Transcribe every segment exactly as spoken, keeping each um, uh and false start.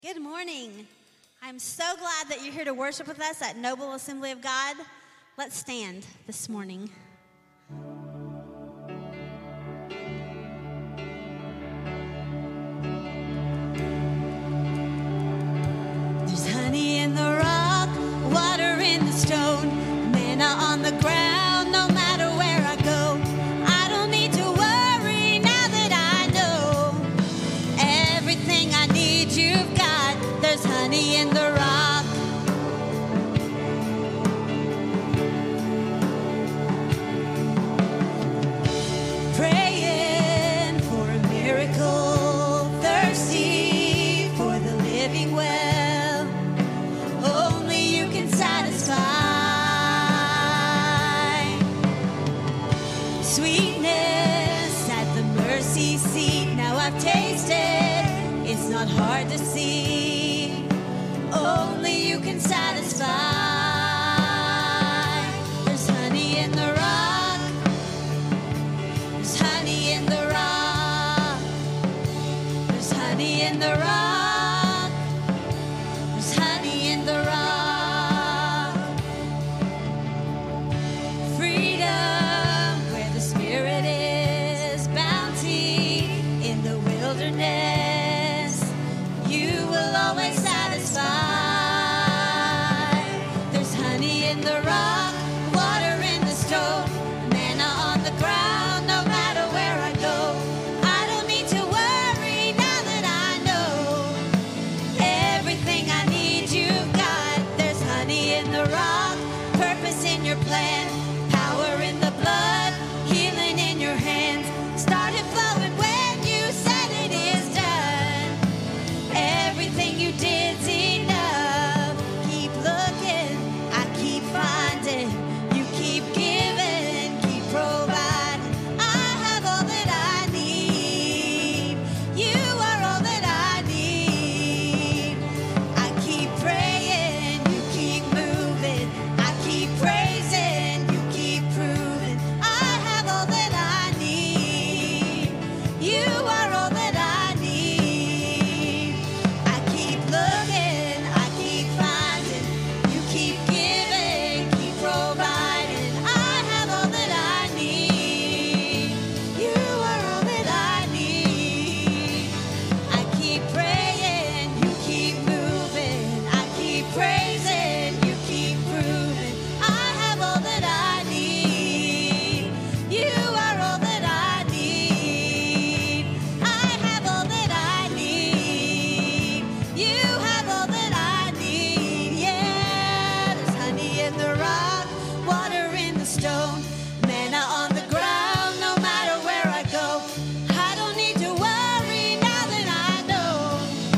Good morning. I'm so glad that you're here to worship with us at Noble Assembly of God. Let's stand this morning. There's honey in the rock, water in the stone, manna on the ground, no matter where I go. I don't need to worry now that I know everything I need you've got. There's honey in the rock. Praying for a miracle, thirsty for the living well. Only you can satisfy. Sweetness at the mercy seat. Now I've tasted, it's not hard to see. Only you can satisfy. There's honey in the rock. There's honey in the rock. There's honey in the rock. There's honey in the rock. Freedom where the Spirit is. Bounty in the wilderness. You will always satisfy. There's honey in the rock, water in the stone, manna on the ground, no matter where I go. I don't need to worry now that I know everything I need you've got. There's honey in the rock, purpose in your plan, power in the blood, healing in your hands. Started flowing when you said it is done. Everything you did's enough. Keep looking, I keep finding. You keep giving, keep providing. I have all that I need. You are all that I need. I keep praying, you keep moving. I keep praising, you keep proving. I have all that I need. You are all that I need. I keep looking, I keep finding. You keep giving, keep providing. I have all that I need. You are all that I need. I keep praying, you keep moving. I keep praising, you keep proving. I have all that I need. You are all that I need. I have all that I need. You have all that I need. Yeah, there's honey in the rock, water in the stone, manna on the ground, no matter where I go. I don't need to worry now that I know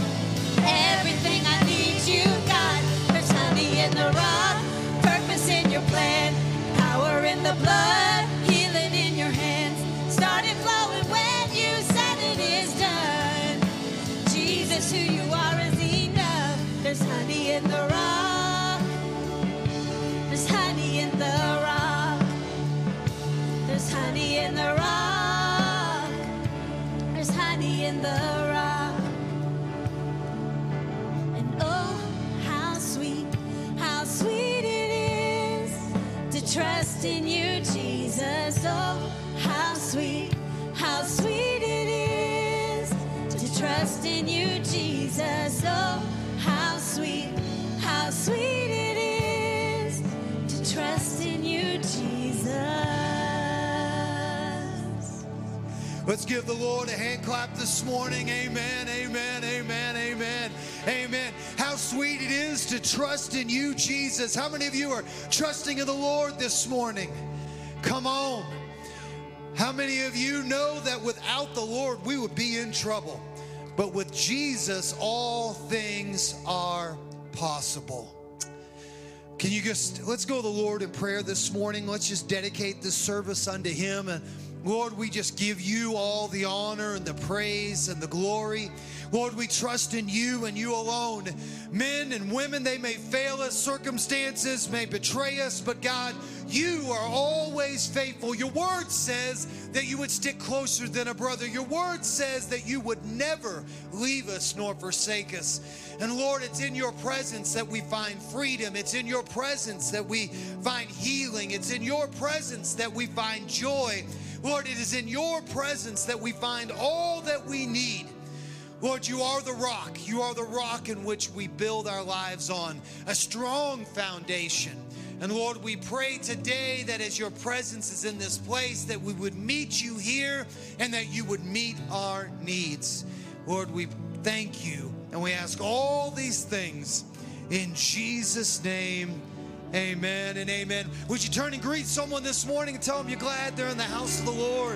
everything I need you've got. There's honey in the rock, purpose in your plan, power in the blood, healing in your hands. Started flowing when you said it is done. Jesus, who you are is enough. There's honey in the rock. There's honey in the rock. There's honey in the rock. There's honey in the rock. And oh, how sweet, how sweet it is to trust in you, Jesus. Oh, how sweet, how sweet it is to trust in you, Jesus. Oh, how sweet, how sweet it is to trust in you, Jesus. Let's give the Lord a hand clap this morning. Amen, amen, amen, amen, amen. How sweet it is to trust in you, Jesus. How many of you are trusting in the Lord this morning? Come on. How many of you know that without the Lord we would be in trouble? But with Jesus, all things are possible. Can you just, let's go to the Lord in prayer this morning. Let's just dedicate this service unto Him. And Lord, we just give you all the honor and the praise and the glory. Lord, we trust in you and you alone. Men and women, they may fail us, circumstances may betray us, but God, you are always faithful. Your word says that you would stick closer than a brother. Your word says that you would never leave us nor forsake us. And Lord, it's in your presence that we find freedom. It's in your presence that we find healing. It's in your presence that we find joy. Lord, it is in your presence that we find all that we need. Lord, you are the rock. You are the rock in which we build our lives on, a strong foundation. And Lord, we pray today that as your presence is in this place, that we would meet you here and that you would meet our needs. Lord, we thank you and we ask all these things in Jesus' name. Amen and amen. Would you turn and greet someone this morning and tell them you're glad they're in the house of the Lord?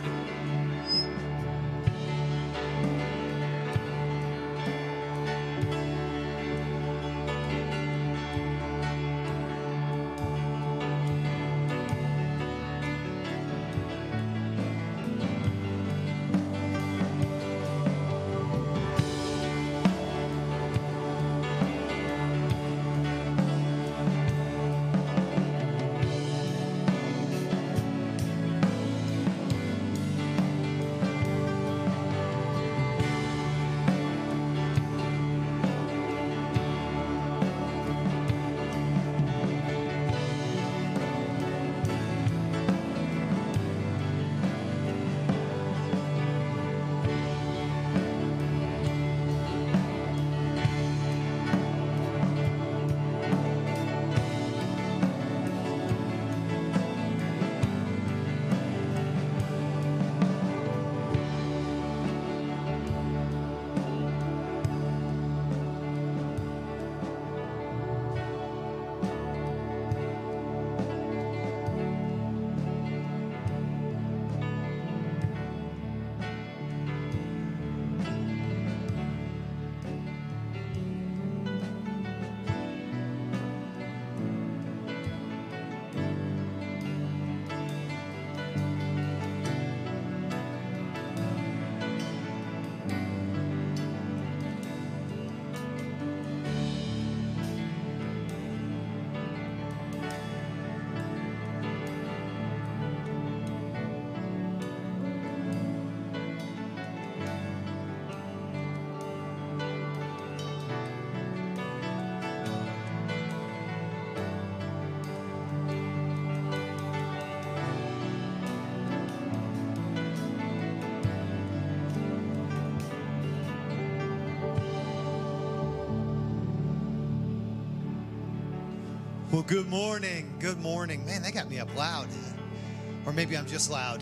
Well, good morning. Good morning. Man, they got me up loud. Or maybe I'm just loud.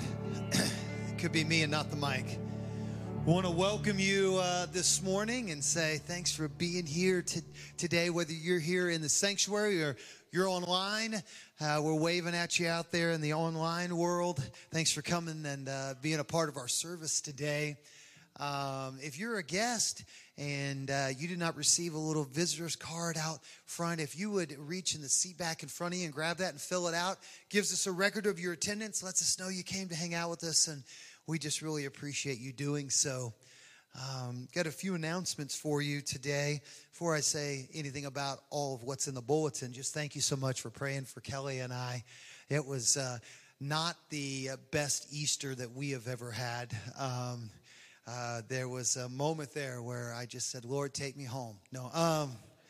It could be me and not the mic. I want to welcome you uh, this morning and say thanks for being here to, today, whether you're here in the sanctuary or you're online. Uh, we're waving at you out there in the online world. Thanks for coming and uh, being a part of our service today. Um, if you're a guest and uh, you did not receive a little visitor's card out front, if you would reach in the seat back in front of you and grab that and fill it out, gives us a record of your attendance, lets us know you came to hang out with us, and we just really appreciate you doing so. Um, got a few announcements for you today. Before I say anything about all of what's in the bulletin, just thank you so much for praying for Kelly and I. It was uh, not the best Easter that we have ever had. Um Uh, there was a moment there where I just said, Lord, take me home. No, um,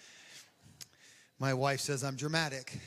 my wife says I'm dramatic,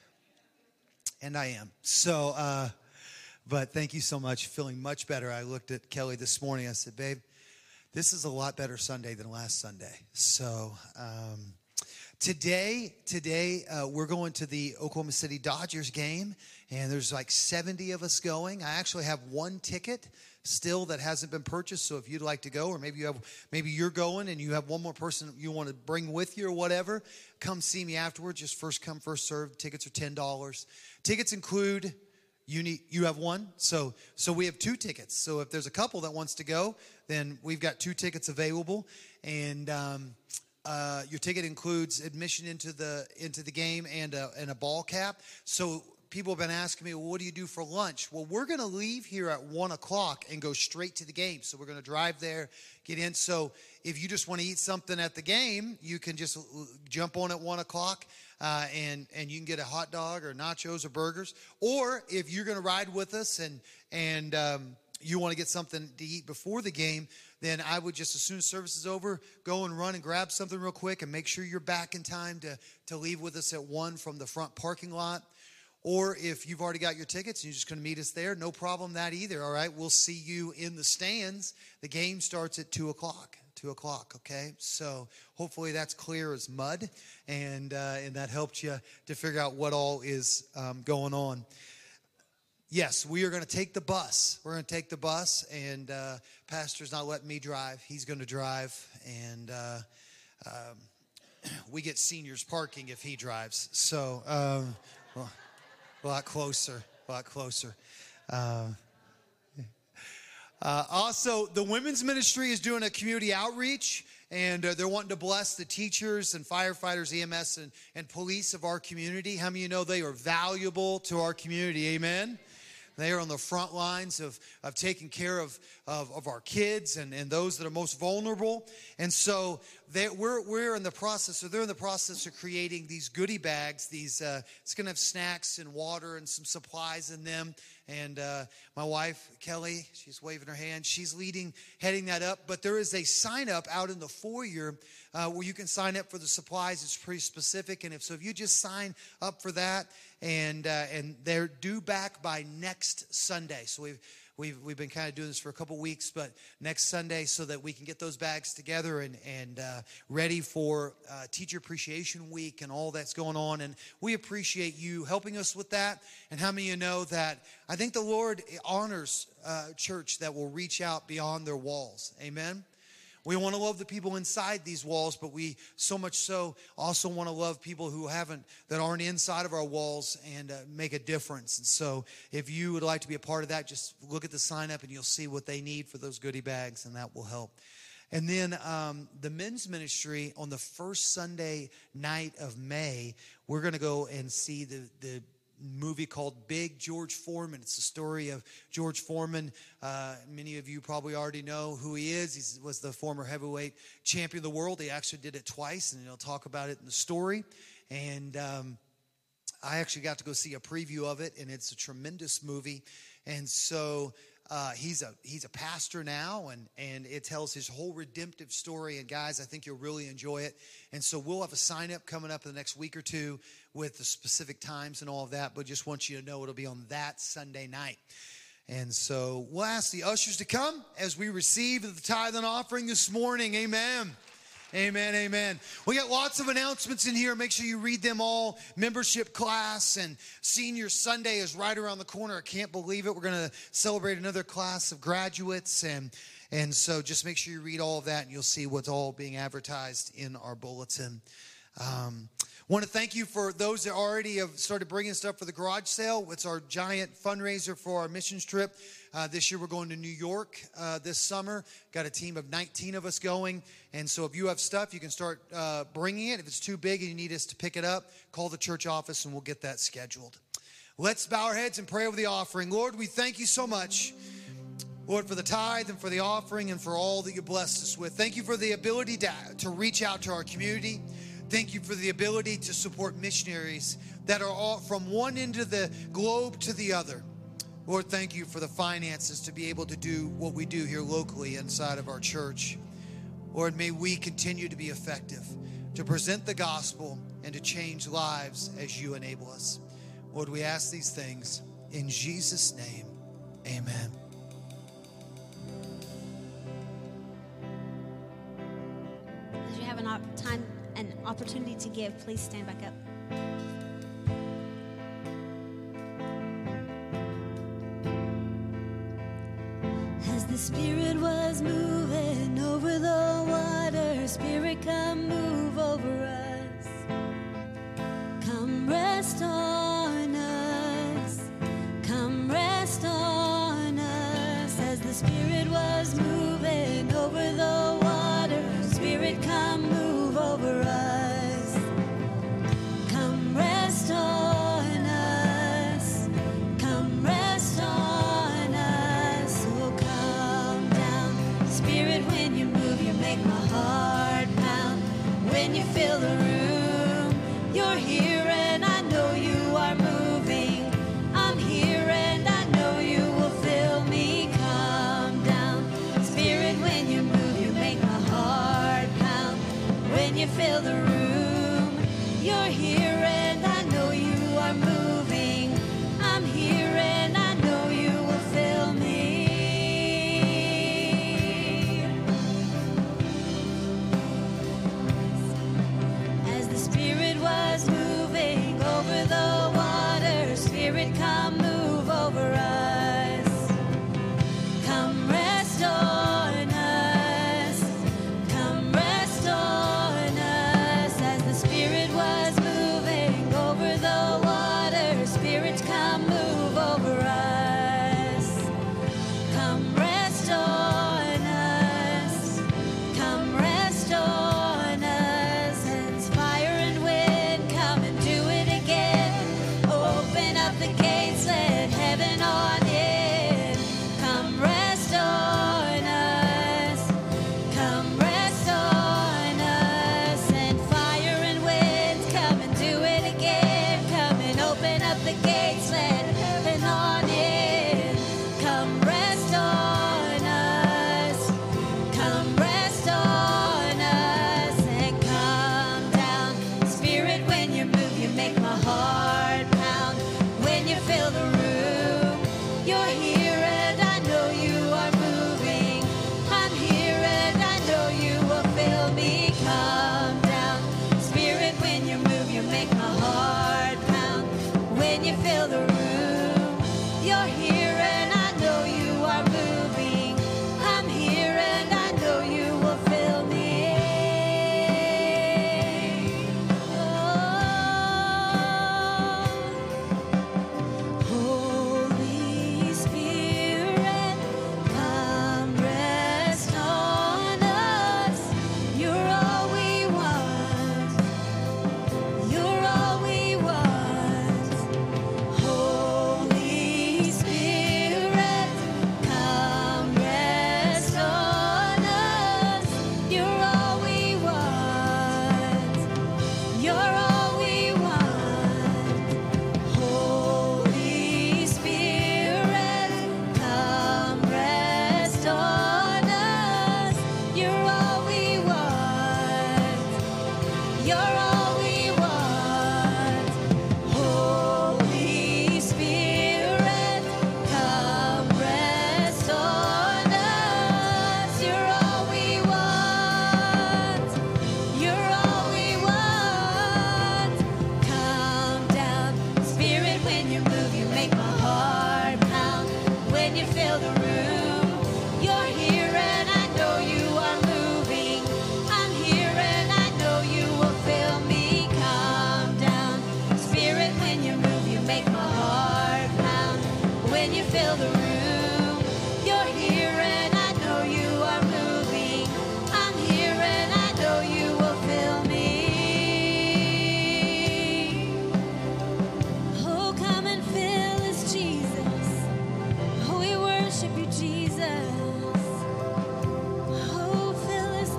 and I am. So, uh, but thank you so much. Feeling much better. I looked at Kelly this morning. I said, babe, this is a lot better Sunday than last Sunday. So um, today, today uh, we're going to the Oklahoma City Dodgers game, and there's like seventy of us going. I actually have one ticket still that hasn't been purchased, so if you'd like to go, or maybe you have maybe you're going and you have one more person you want to bring with you or whatever, come see me afterwards. Just first come, first served. Tickets are ten dollars. Tickets include you need you have one, so so we have two tickets. So if there's a couple that wants to go, then we've got two tickets available, and um, uh, your ticket includes admission into the into the game and a, and a ball cap. So people have been asking me, well, what do you do for lunch? Well, we're going to leave here at one o'clock and go straight to the game. So we're going to drive there, get in. So if you just want to eat something at the game, you can just jump on at one o'clock uh, and, and you can get a hot dog or nachos or burgers. Or if you're going to ride with us and, and um, you want to get something to eat before the game, then I would just, as soon as service is over, go and run and grab something real quick and make sure you're back in time to, to leave with us at one from the front parking lot. Or if you've already got your tickets and you're just going to meet us there, no problem that either, all right? We'll see you in the stands. The game starts at two o'clock, two o'clock, okay? So hopefully that's clear as mud, and uh, and that helped you to figure out what all is um, going on. Yes, we are going to take the bus. We're going to take the bus, and uh, Pastor's not letting me drive. He's going to drive, and uh, um, we get seniors parking if he drives. So, um, well, a lot closer, a lot closer. Uh, uh, also, the women's ministry is doing a community outreach, and uh, they're wanting to bless the teachers and firefighters, E M S, and, and police of our community. How many of you know they are valuable to our community? Amen. They are on the front lines of, of taking care of, of, of our kids and, and those that are most vulnerable. And so they, we're, we're in the process, so they're in the process of creating these goodie bags. These uh, it's going to have snacks and water and some supplies in them. And uh, my wife, Kelly, she's waving her hand. She's leading, heading that up. But there is a sign up out in the foyer uh, where you can sign up for the supplies. It's pretty specific. And if so, if you just sign up for that, and uh, and they're due back by next Sunday. So we've we've we've been kind of doing this for a couple weeks, but next Sunday, so that we can get those bags together and and uh, ready for uh, Teacher Appreciation Week and all that's going on. And we appreciate you helping us with that. And how many of you know that I think the Lord honors uh, church that will reach out beyond their walls? Amen. We want to love the people inside these walls, but we so much so also want to love people who haven't, that aren't inside of our walls, and uh, make a difference. And so if you would like to be a part of that, just look at the sign up and you'll see what they need for those goodie bags, and that will help. And then um, the men's ministry, on the first Sunday night of May, we're going to go and see the the movie called Big George Foreman. It's the story of George Foreman. Uh, many of you probably already know who he is. He was the former heavyweight champion of the world. He actually did it twice, and he'll talk about it in the story. And um, I actually got to go see a preview of it, and it's a tremendous movie. And so uh, he's a he's a pastor now, and, and it tells his whole redemptive story. And guys, I think you'll really enjoy it. And so we'll have a sign up coming up in the next week or two with the specific times and all of that. But just want you to know it'll be on that Sunday night. And so we'll ask the ushers to come as we receive the tithe and offering this morning. Amen. Amen, amen. We got lots of announcements in here. Make sure you read them all. Membership class and Senior Sunday is right around the corner. I can't believe it. We're going to celebrate another class of graduates. And, and so just make sure you read all of that, and you'll see what's all being advertised in our bulletin. Um, want to thank you for those that already have started bringing stuff for the garage sale. It's our giant fundraiser for our missions trip. Uh, this year we're going to New York uh, this summer. Got a team of nineteen of us going. And so if you have stuff, you can start uh, bringing it. If it's too big and you need us to pick it up, call the church office and we'll get that scheduled. Let's bow our heads and pray over the offering. Lord, we thank you so much, Lord, for the tithe and for the offering and for all that you blessed us with. Thank you for the ability to, to reach out to our community. Thank you for the ability to support missionaries that are all from one end of the globe to the other. Lord, thank you for the finances to be able to do what we do here locally inside of our church. Lord, may we continue to be effective, to present the gospel and to change lives as you enable us. Lord, we ask these things in Jesus' name. Amen. As you have an op- time and opportunity to give, please stand back up. As the Spirit was moving over the water, Spirit, come move over us. Come rest on us. Come rest on us. As the Spirit was moving over the water, Spirit, come move over us. Come rest on us. fill the room. You're here and I know you are moving. I'm here and I know you will fill me. Come down, Spirit, when you move, you make my heart pound. When you fill the room, you're here and I know you are moving. I'm here and I know you will fill me. As the Spirit was moving over the water, Spirit, come move over us. Come rest on us. Come rest on us. As the Spirit was moving over the water, Spirit, come move over us. Come rest on us. Come rest on us. And fire and wind, come and do it again. Open up the gates, let heaven on in. Come rest on us. Come rest on us. And fire and wind, come and do it again. Come and open up the gates, let heaven on in. Come rest on us. Come rest on us and come down. Spirit, when you move, you make my heart pound. When you fill the room, you're here and I know you are moving. I'm here and I know you will fill me. Come down. Spirit, when you move, you make my heart pound. When you fill the room, you're here and I know you are moving. I'm here and I know you will fill me. Oh, Holy Spirit, come rest on us. You're all we want. You're all we want. Holy Spirit, come rest on us. You're all we want. You're all we want. Holy Spirit, come rest on us. You're all we want. You're all we want. Holy Spirit, come rest on us. You're all we want. You're all we want. Come down. Spirit, when you move, you make my heart pound. When you fill the room, you're here and I know you are moving. I'm here and I know you will fill me. Come down. Spirit, when you move, you make my heart pound. When you fill the room, you're here and I know you are moving. I'm here and I know you will fill me. Oh, come and fill us, Jesus. Oh, we worship you, Jesus. Oh, fill us,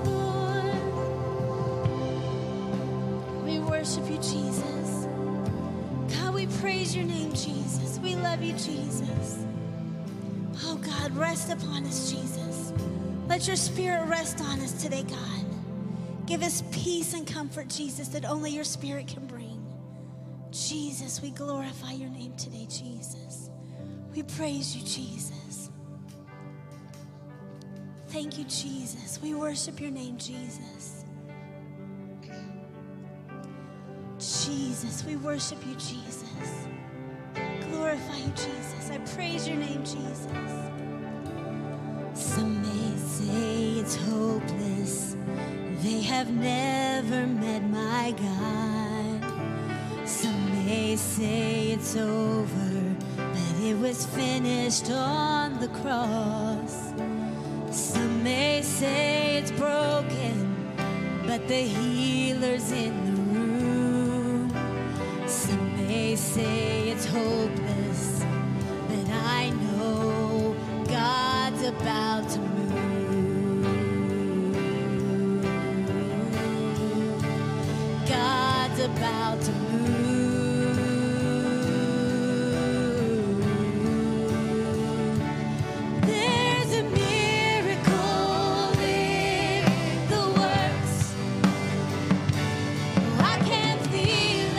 Lord. We worship you, Jesus. God, we praise your name, Jesus. We love you, Jesus. Oh, God, rest upon us, Jesus. Let your spirit rest on us today, God. Give us peace and comfort, Jesus, that only your spirit can bring. Jesus, we glorify your name today, Jesus. We praise you, Jesus. Thank you, Jesus. We worship your name, Jesus. Jesus, we worship you, Jesus. Glorify you, Jesus. I praise your name, Jesus. Some may say it's hopeless. They have never met my God. Some may say it's over, but it was finished on the cross. Some may say it's broken, but the healer's in the room. Some may say it's hopeless, but I know God's about to move. about to move. There's a miracle in the works. I can feel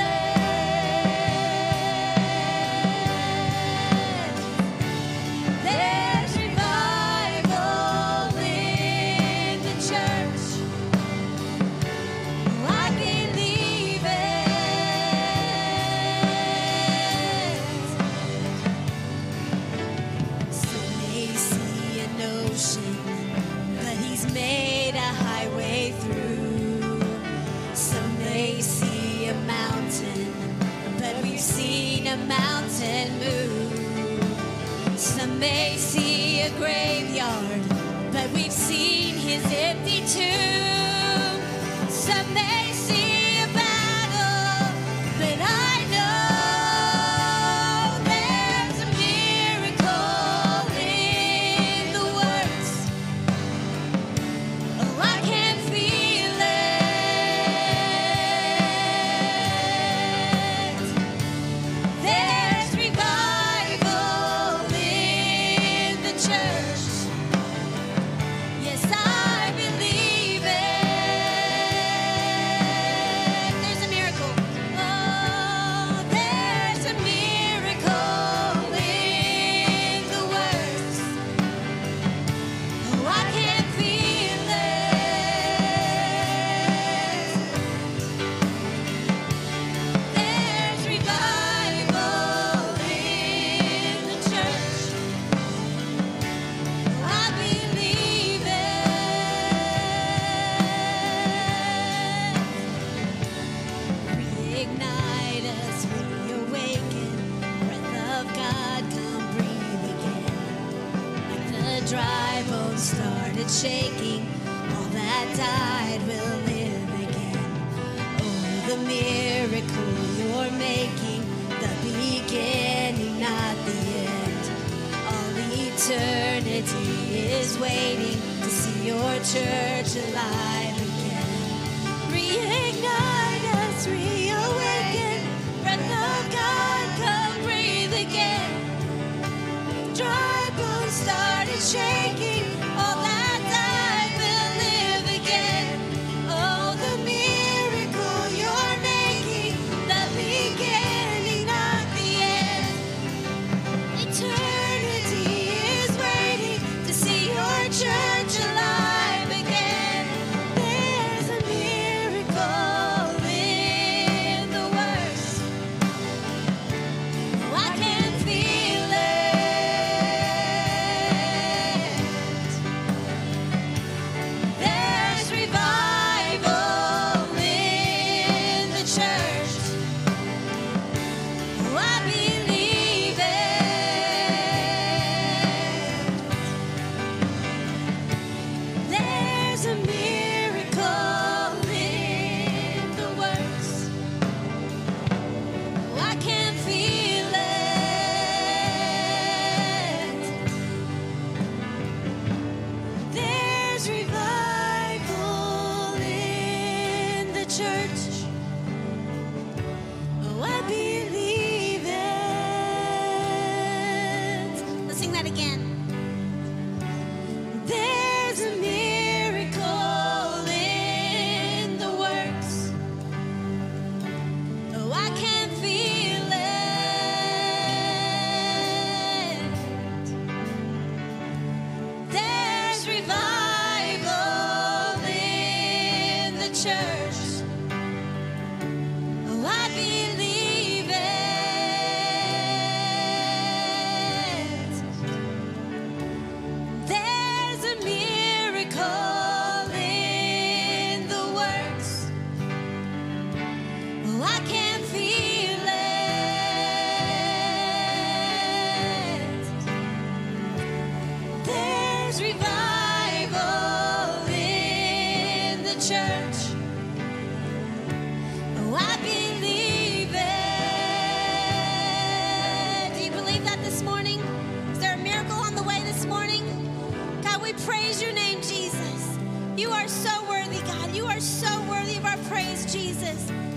it. There's revival in the church. I believe it. Some may see an ocean, but He's made a highway through. Some may see a mountain, but we've seen a mountain move. Some may see a graveyard, but we've seen His empty tomb. Some may see a battle, but I know there's a miracle in the works. Oh, I can feel it. There's revival in the church. Yes, I believe it. There's a miracle. Oh, there's a miracle in the works. Oh, I can feel it. There's revival in the church. I believe it. Reignite us, reawaken. Breath of God, come breathe again. Like the dry bones started shaking, all that died will live again. Oh, the miracle you're making, the beginning, not the end. All eternity is waiting to see your church alive again. Reignite us, reawaken. Breath of God, come breathe again. Dry bones started shaking, all that died will live again. Oh, the miracle you're making, the beginning, not the end. Eternity is waiting to see your church alive again. There's a miracle in the works. Oh, I can feel it. There's revival in the church. Oh, I believe it. There's a miracle in the works. Oh, I can feel it. There's revival in the church. Oh, I believe it. Let's sing that again. There's a miracle in the works. Oh, I can feel it. There's revival in the church. Oh, I believe it.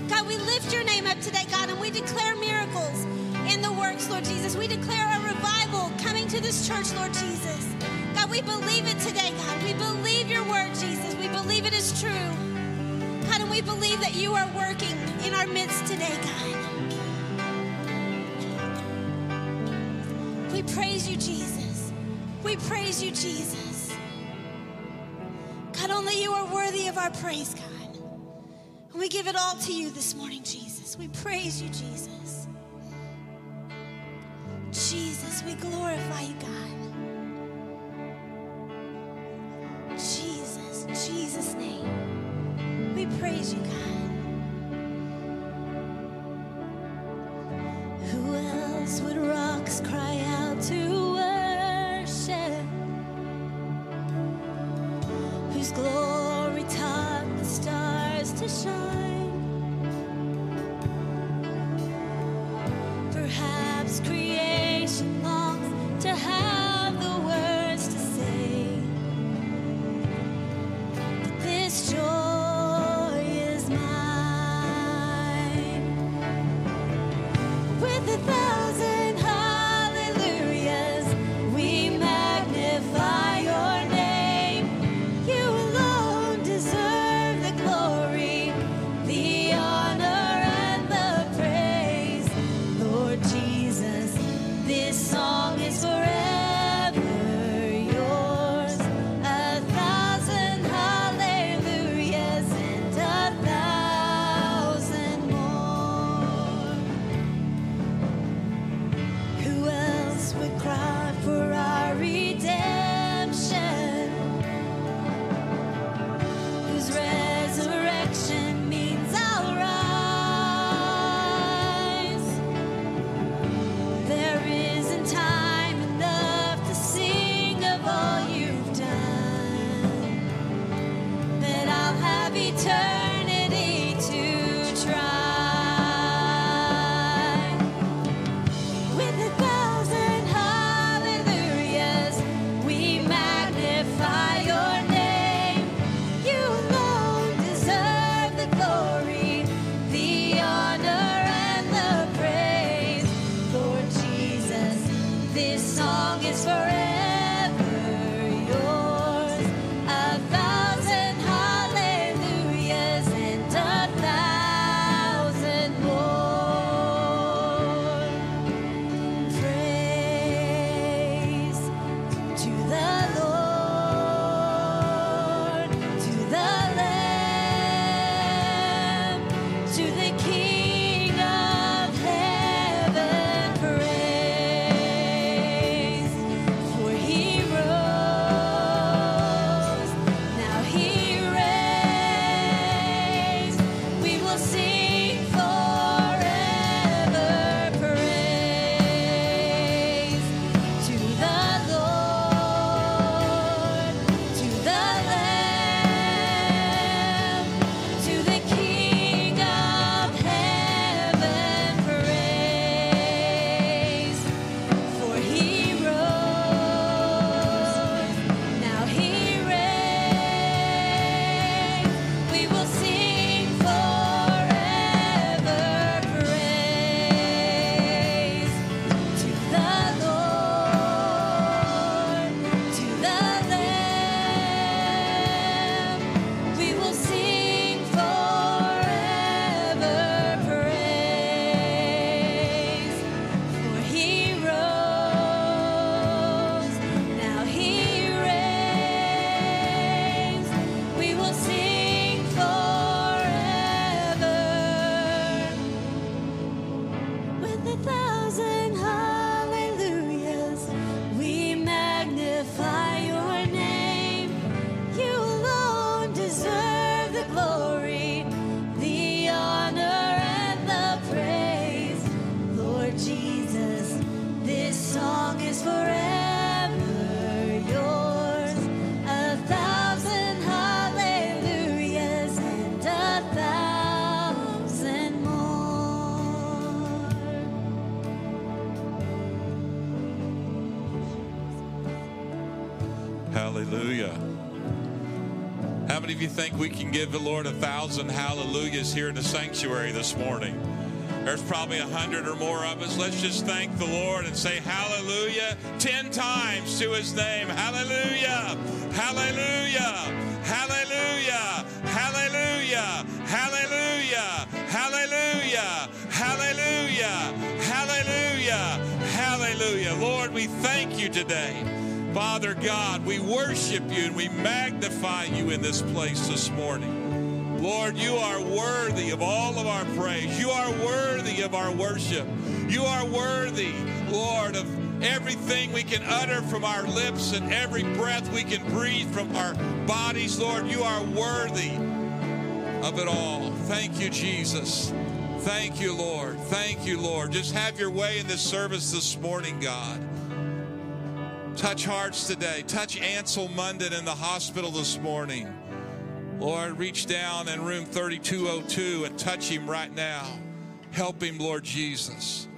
God, we lift your name up today, God, and we declare miracles in the works, Lord Jesus. We declare a revival coming to this church, Lord Jesus. God, we believe it today, God. We believe your word, Jesus. We believe it is true. God, and we believe that you are working in our midst today, God. We praise you, Jesus. We praise you, Jesus. God, only you are worthy of our praise, God. And we give it all to you this morning, Jesus. We praise you, Jesus. Jesus, we glorify you, God. Jesus, Jesus' name. We praise you, God. Who else would rocks cry out to worship? Whose glory taught the stars to shine? Perhaps creation longs to have the words to say, but this joy is mine. With a thousand hallelujahs, we magnify your name. You alone deserve the glory, the honor, and the praise. Lord Jesus, this song is forever yours. A thousand hallelujahs and a thousand more. Who else would cry for our redemption? Whose resurrection means I'll rise. There isn't time enough to sing of all you've done, but I'll have eternity to try. With a thousand hallelujahs, we magnify your name. You alone deserve the glory, the honor, and the praise. Lord Jesus, this song is forever yours. A thousand hallelujahs and a thousand more. Praise to the Lord, to the Lamb, to the King of heaven. Praise, for he rose, now he reigns. We will sing forever. Praise to the Lord, to the Lamb, to the King of heaven. Praise, for he rose, now he reigns. We will sing forever. Praise to the Lord, to the Lamb. We will sing forever. Praise, for he rose, now he reigns. We will sing forever. With a thousand hallelujahs, we magnify your name. You alone deserve the glory, the honor, and the praise. Lord Jesus, this song is forever yours. A thousand hallelujahs and a thousand more. Hallelujah. How many of you think we can give the Lord a thousand hallelujahs here in the sanctuary this morning? There's probably a hundred or more of us. Let's just thank the Lord and say hallelujah ten times to his name. Hallelujah, hallelujah, hallelujah, hallelujah, hallelujah, hallelujah, hallelujah, hallelujah, hallelujah. Lord, we thank you today. Father God, we worship you and we magnify you in this place this morning. Lord, you are worthy of all of our praise. You are worthy of our worship. You are worthy, Lord, of everything we can utter from our lips and every breath we can breathe from our bodies. Lord, you are worthy of it all. Thank you, Jesus. Thank you, Lord. Thank you, Lord. Just have your way in this service this morning, God. Touch hearts today. Touch Ansel Munden in the hospital this morning. Lord, reach down in room thirty-two oh two and touch him right now. Help him, Lord Jesus.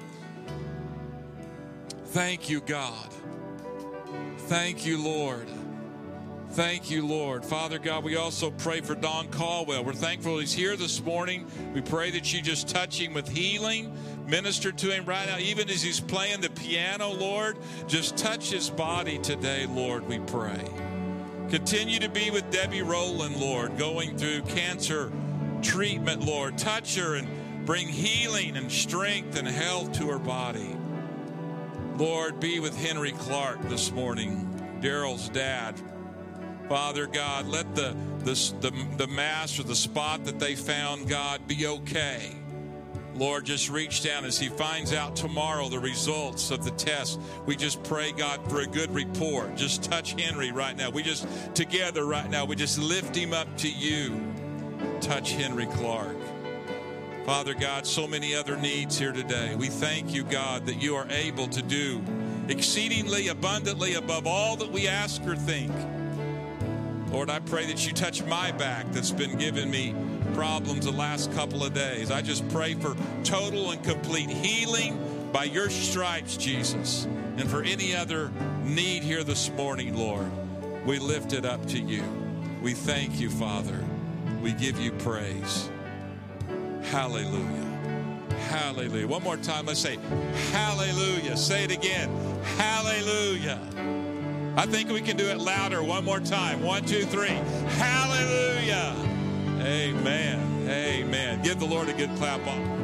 Thank you, God. Thank you, Lord. Thank you, Lord. Father God, we also pray for Don Caldwell. We're thankful he's here this morning. We pray that you just touch him with healing. Minister to him right now, even as he's playing the piano, Lord. Just touch his body today, Lord, we pray. Continue to be with Debbie Rowland, Lord, going through cancer treatment, Lord. Touch her and bring healing and strength and health to her body. Lord, be with Henry Clark this morning, Daryl's dad. Father God, let the, the, the, the mass or the spot that they found, God, be okay. Lord, just reach down as he finds out tomorrow the results of the test. We just pray, God, for a good report. Just touch Henry right now. We just, together right now, we just lift him up to you. Touch Henry Clark. Father God, so many other needs here today. We thank you, God, that you are able to do exceedingly abundantly above all that we ask or think. Lord, I pray that you touch my back that's been giving me problems the last couple of days. I just pray for total and complete healing by your stripes, Jesus. And for any other need here this morning, Lord, we lift it up to you. We thank you, Father. We give you praise. Hallelujah. Hallelujah. One more time, let's say hallelujah. Say it again. Hallelujah. I think we can do it louder one more time. One, two, three. Hallelujah. Amen. Amen. Give the Lord a good clap on.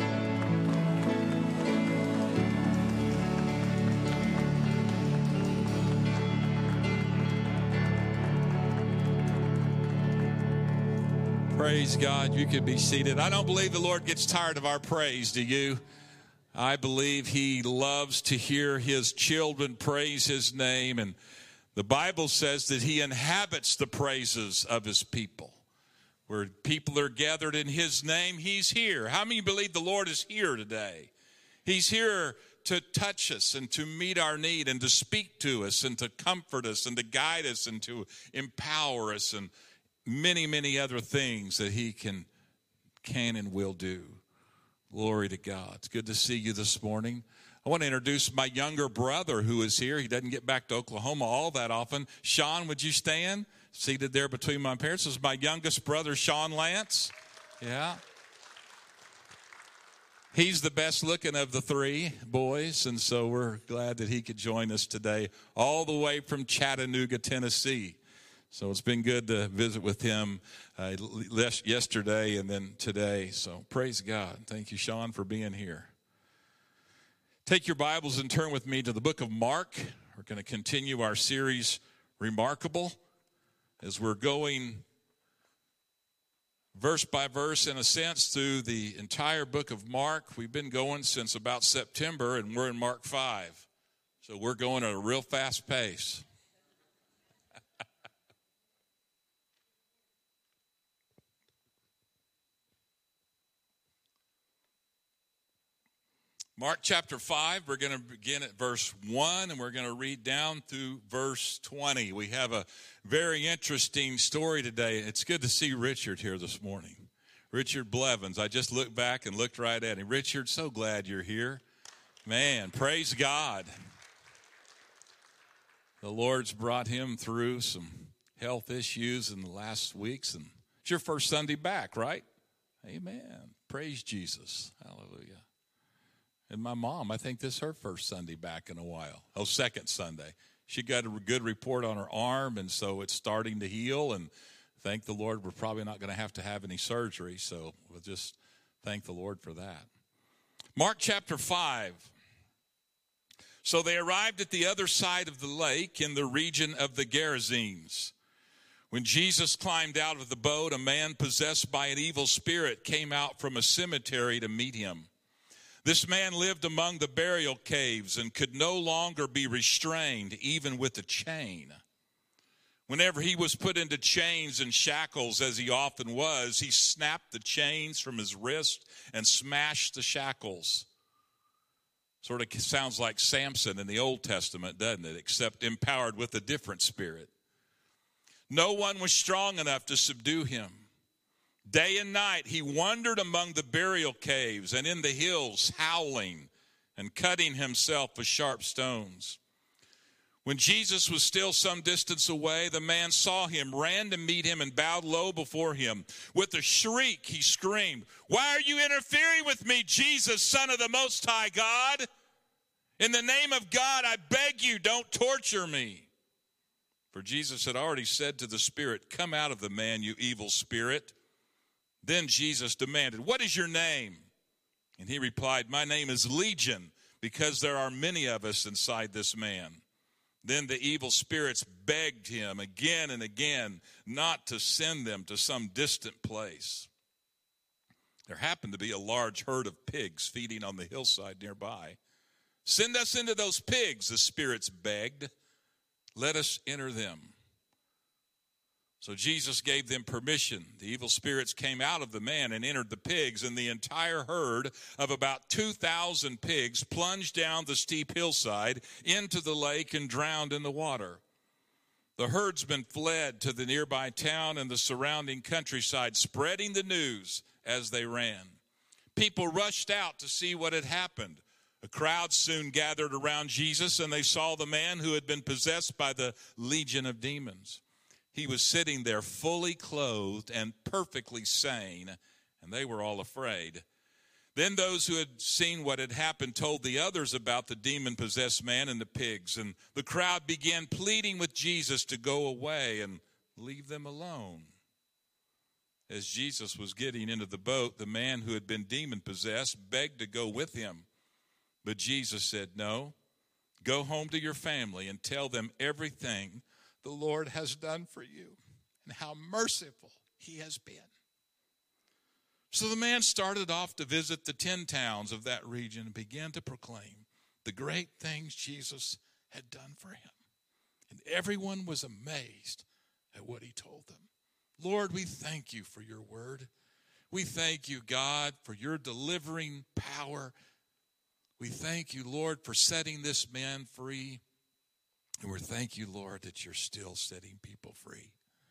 Praise God. You can be seated. I don't believe the Lord gets tired of our praise, do you? I believe he loves to hear his children praise his name, and the Bible says that he inhabits the praises of his people. Where people are gathered in his name, he's here. How many believe the Lord is here today? He's here to touch us and to meet our need and to speak to us and to comfort us and to guide us and to empower us and many, many other things that he can, can and will do. Glory to God. It's good to see you this morning. I want to introduce my younger brother who is here. He doesn't get back to Oklahoma all that often. Sean, would you stand? Seated there between my parents. This is my youngest brother, Sean Lance. Yeah. He's the best looking of the three boys, and so we're glad that he could join us today, all the way from Chattanooga, Tennessee. So it's been good to visit with him uh, yesterday and then today. So praise God. Thank you, Sean, for being here. Take your Bibles and turn with me to the book of Mark. We're going to continue our series, Remarkable, as we're going verse by verse, in a sense, through the entire book of Mark. We've been going since about September, and we're in Mark five. So we're going at a real fast pace. Mark chapter five, we're going to begin at verse one, and we're going to read down through verse twenty. We have a very interesting story today. It's good to see Richard here this morning. Richard Blevins. I just looked back and looked right at him. Richard, so glad you're here. Man, praise God. The Lord's brought him through some health issues in the last weeks, and it's your first Sunday back, right? Amen. Praise Jesus. Hallelujah. And my mom, I think this is her first Sunday back in a while. Oh, second Sunday. She got a good report on her arm, and so it's starting to heal, and thank the Lord we're probably not going to have to have any surgery, so we'll just thank the Lord for that. Mark chapter five. So they arrived at the other side of the lake in the region of the Gerasenes. When Jesus climbed out of the boat, a man possessed by an evil spirit came out from a cemetery to meet him. This man lived among the burial caves and could no longer be restrained, even with a chain. Whenever he was put into chains and shackles, as he often was, he snapped the chains from his wrist and smashed the shackles. Sort of sounds like Samson in the Old Testament, doesn't it? Except empowered with a different spirit. No one was strong enough to subdue him. Day and night he wandered among the burial caves and in the hills, howling and cutting himself with sharp stones. When Jesus was still some distance away, the man saw him, ran to meet him, and bowed low before him. With a shriek, he screamed, "Why are you interfering with me, Jesus, Son of the Most High God? In the name of God, I beg you, don't torture me." For Jesus had already said to the spirit, "Come out of the man, you evil spirit." Then Jesus demanded, "What is your name?" And he replied, "My name is Legion, because there are many of us inside this man." Then the evil spirits begged him again and again not to send them to some distant place. There happened to be a large herd of pigs feeding on the hillside nearby. "Send us into those pigs," the spirits begged. "Let us enter them." So Jesus gave them permission. The evil spirits came out of the man and entered the pigs, and the entire herd of about two thousand pigs plunged down the steep hillside into the lake and drowned in the water. The herdsmen fled to the nearby town and the surrounding countryside, spreading the news as they ran. People rushed out to see what had happened. A crowd soon gathered around Jesus, and they saw the man who had been possessed by the legion of demons. He was sitting there fully clothed and perfectly sane, and they were all afraid. Then those who had seen what had happened told the others about the demon-possessed man and the pigs, and the crowd began pleading with Jesus to go away and leave them alone. As Jesus was getting into the boat, the man who had been demon-possessed begged to go with him. But Jesus said, "No, go home to your family and tell them everything the Lord has done for you and how merciful he has been." So the man started off to visit the ten towns of that region and began to proclaim the great things Jesus had done for him. And everyone was amazed at what he told them. Lord, we thank you for your word. We thank you, God, for your delivering power. We thank you, Lord, for setting this man free. And we thank you, Lord, that you're still setting people free.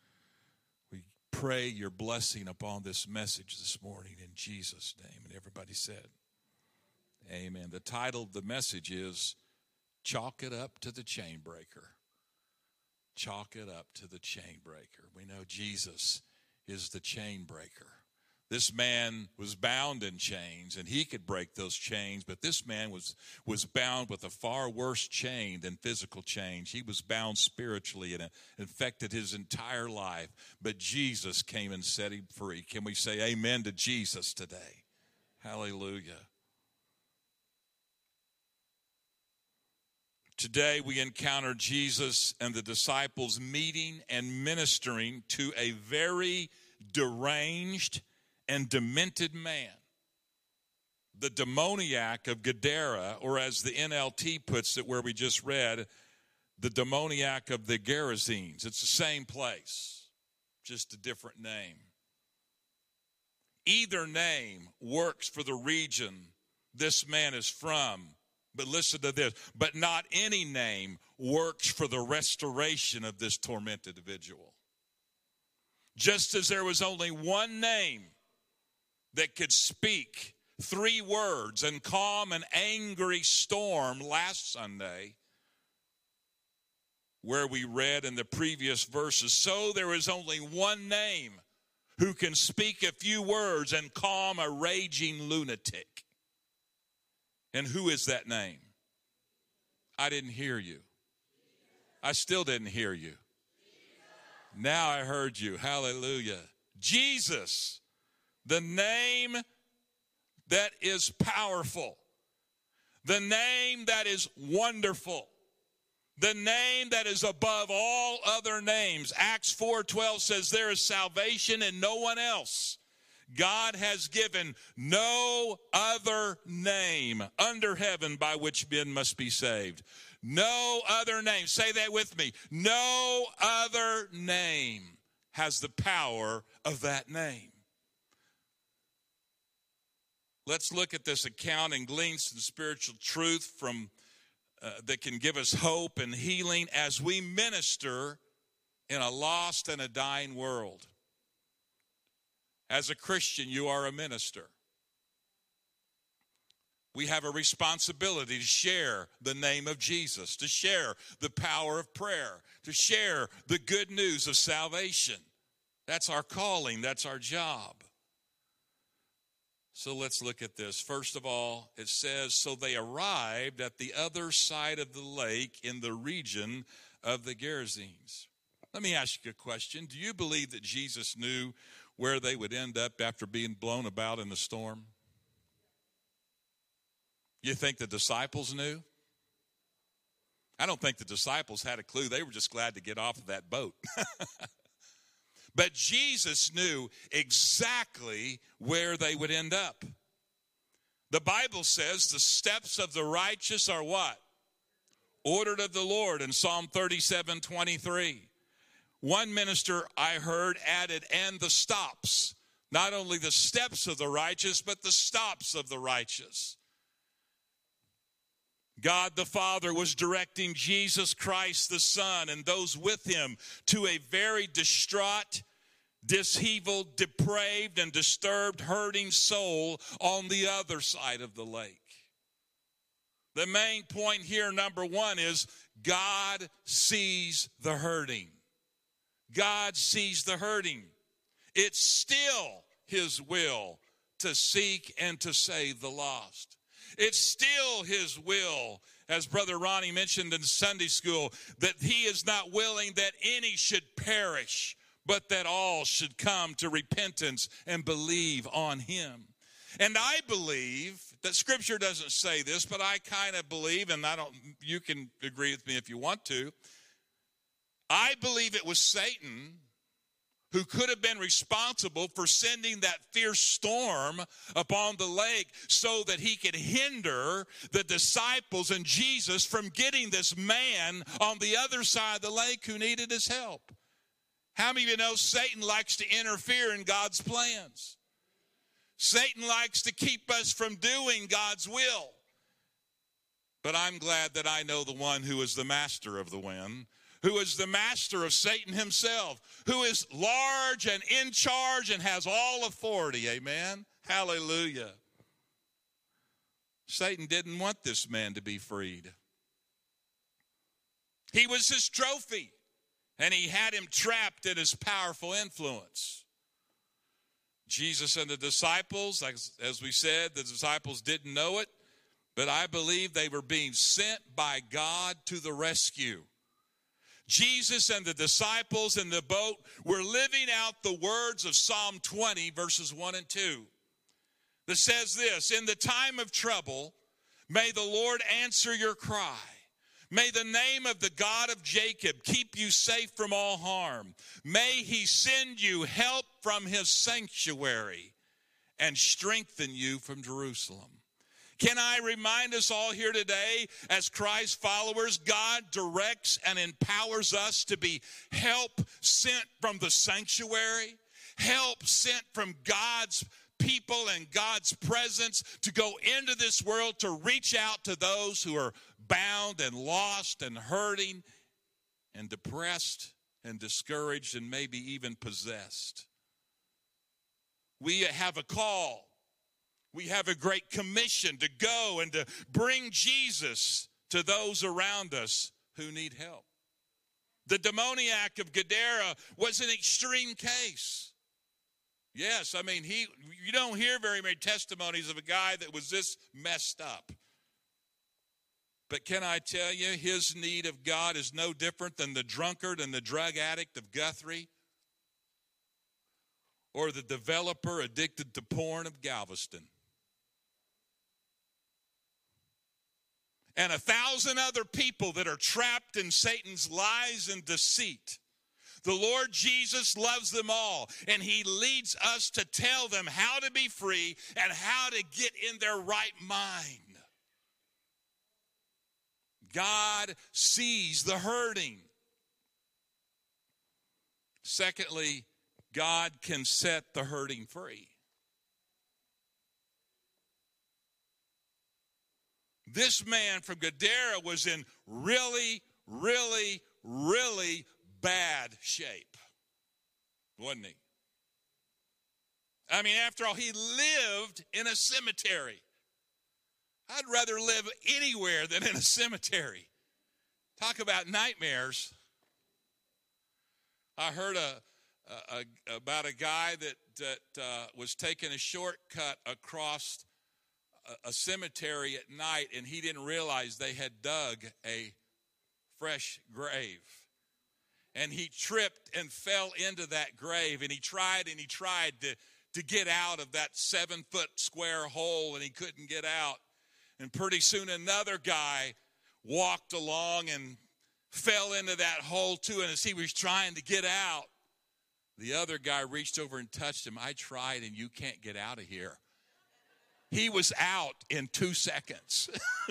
We pray your blessing upon this message this morning in Jesus' name. And everybody said, amen. The title of the message is Chalk It Up to the Chain Breaker. Chalk it up to the chain breaker. We know Jesus is the chain breaker. This man was bound in chains, and he could break those chains, but this man was, was bound with a far worse chain than physical chains. He was bound spiritually, and it infected his entire life. But Jesus came and set him free. Can we say amen to Jesus today? Hallelujah. Today we encounter Jesus and the disciples meeting and ministering to a very deranged and demented man, the demoniac of Gadara, or as the N L T puts it where we just read, the demoniac of the Gerasenes. It's the same place, just a different name. Either name works for the region this man is from. But listen to this, but not any name works for the restoration of this tormented individual. Just as there was only one name that could speak three words and calm an angry storm last Sunday, where we read in the previous verses, so there is only one name who can speak a few words and calm a raging lunatic. And who is that name? I didn't hear you. I still didn't hear you. Now I heard you. Hallelujah. Jesus, the name that is powerful, the name that is wonderful, the name that is above all other names. Acts four twelve says there is salvation in no one else. God has given no other name under heaven by which men must be saved. No other name. Say that with me. No other name has the power of that name. Let's look at this account and glean some spiritual truth from uh, that can give us hope and healing as we minister in a lost and a dying world. As a Christian, you are a minister. We have a responsibility to share the name of Jesus, to share the power of prayer, to share the good news of salvation. That's our calling. That's our job. So let's look at this. First of all, it says, so they arrived at the other side of the lake in the region of the Gerasenes. Let me ask you a question. Do you believe that Jesus knew where they would end up after being blown about in the storm? You think the disciples knew? I don't think the disciples had a clue. They were just glad to get off of that boat. But Jesus knew exactly where they would end up. The Bible says the steps of the righteous are what? Ordered of the Lord in Psalm thirty-seven twenty-three. One minister I heard added, and the stops. Not only the steps of the righteous, but the stops of the righteous. God the Father was directing Jesus Christ the Son and those with him to a very distraught, disheveled, depraved, and disturbed, hurting soul on the other side of the lake. The main point here, number one, is God sees the hurting. God sees the hurting. It's still his will to seek and to save the lost. It's still his will, as Brother Ronnie mentioned in Sunday school, that he is not willing that any should perish, but that all should come to repentance and believe on him. And I believe that Scripture doesn't say this, but I kind of believe, and I don't. You can agree with me if you want to. I believe it was Satan who could have been responsible for sending that fierce storm upon the lake so that he could hinder the disciples and Jesus from getting this man on the other side of the lake who needed his help. How many of you know Satan likes to interfere in God's plans? Satan likes to keep us from doing God's will. But I'm glad that I know the one who is the master of the wind, who is the master of Satan himself, who is large and in charge and has all authority. Amen? Hallelujah. Satan didn't want this man to be freed. He was his trophy, and he had him trapped in his powerful influence. Jesus and the disciples, as we said, the disciples didn't know it, but I believe they were being sent by God to the rescue. Jesus and the disciples in the boat were living out the words of Psalm twenty, verses one and two, that says this: in the time of trouble, may the Lord answer your cry. May the name of the God of Jacob keep you safe from all harm. May he send you help from his sanctuary and strengthen you from Jerusalem. Can I remind us all here today, as Christ followers, God directs and empowers us to be help sent from the sanctuary, help sent from God's people and God's presence to go into this world to reach out to those who are bound and lost and hurting and depressed and discouraged and maybe even possessed. We have a call. We have a great commission to go and to bring Jesus to those around us who need help. The demoniac of Gadara was an extreme case. Yes, I mean, he. You don't hear very many testimonies of a guy that was this messed up. But can I tell you, his need of God is no different than the drunkard and the drug addict of Guthrie, or the developer addicted to porn of Galveston. And a thousand other people that are trapped in Satan's lies and deceit. The Lord Jesus loves them all, and he leads us to tell them how to be free and how to get in their right mind. God sees the hurting. Secondly, God can set the hurting free. This man from Gadara was in really, really, really bad shape, wasn't he? I mean, after all, he lived in a cemetery. I'd rather live anywhere than in a cemetery. Talk about nightmares. I heard a, a, a about a guy that, that uh, was taking a shortcut across a, a cemetery at night, and he didn't realize they had dug a fresh grave. And he tripped and fell into that grave, and he tried and he tried to, to get out of that seven-foot square hole, and he couldn't get out. And pretty soon another guy walked along and fell into that hole too. And as he was trying to get out, the other guy reached over and touched him. I tried, and you can't get out of here. He was out in two seconds.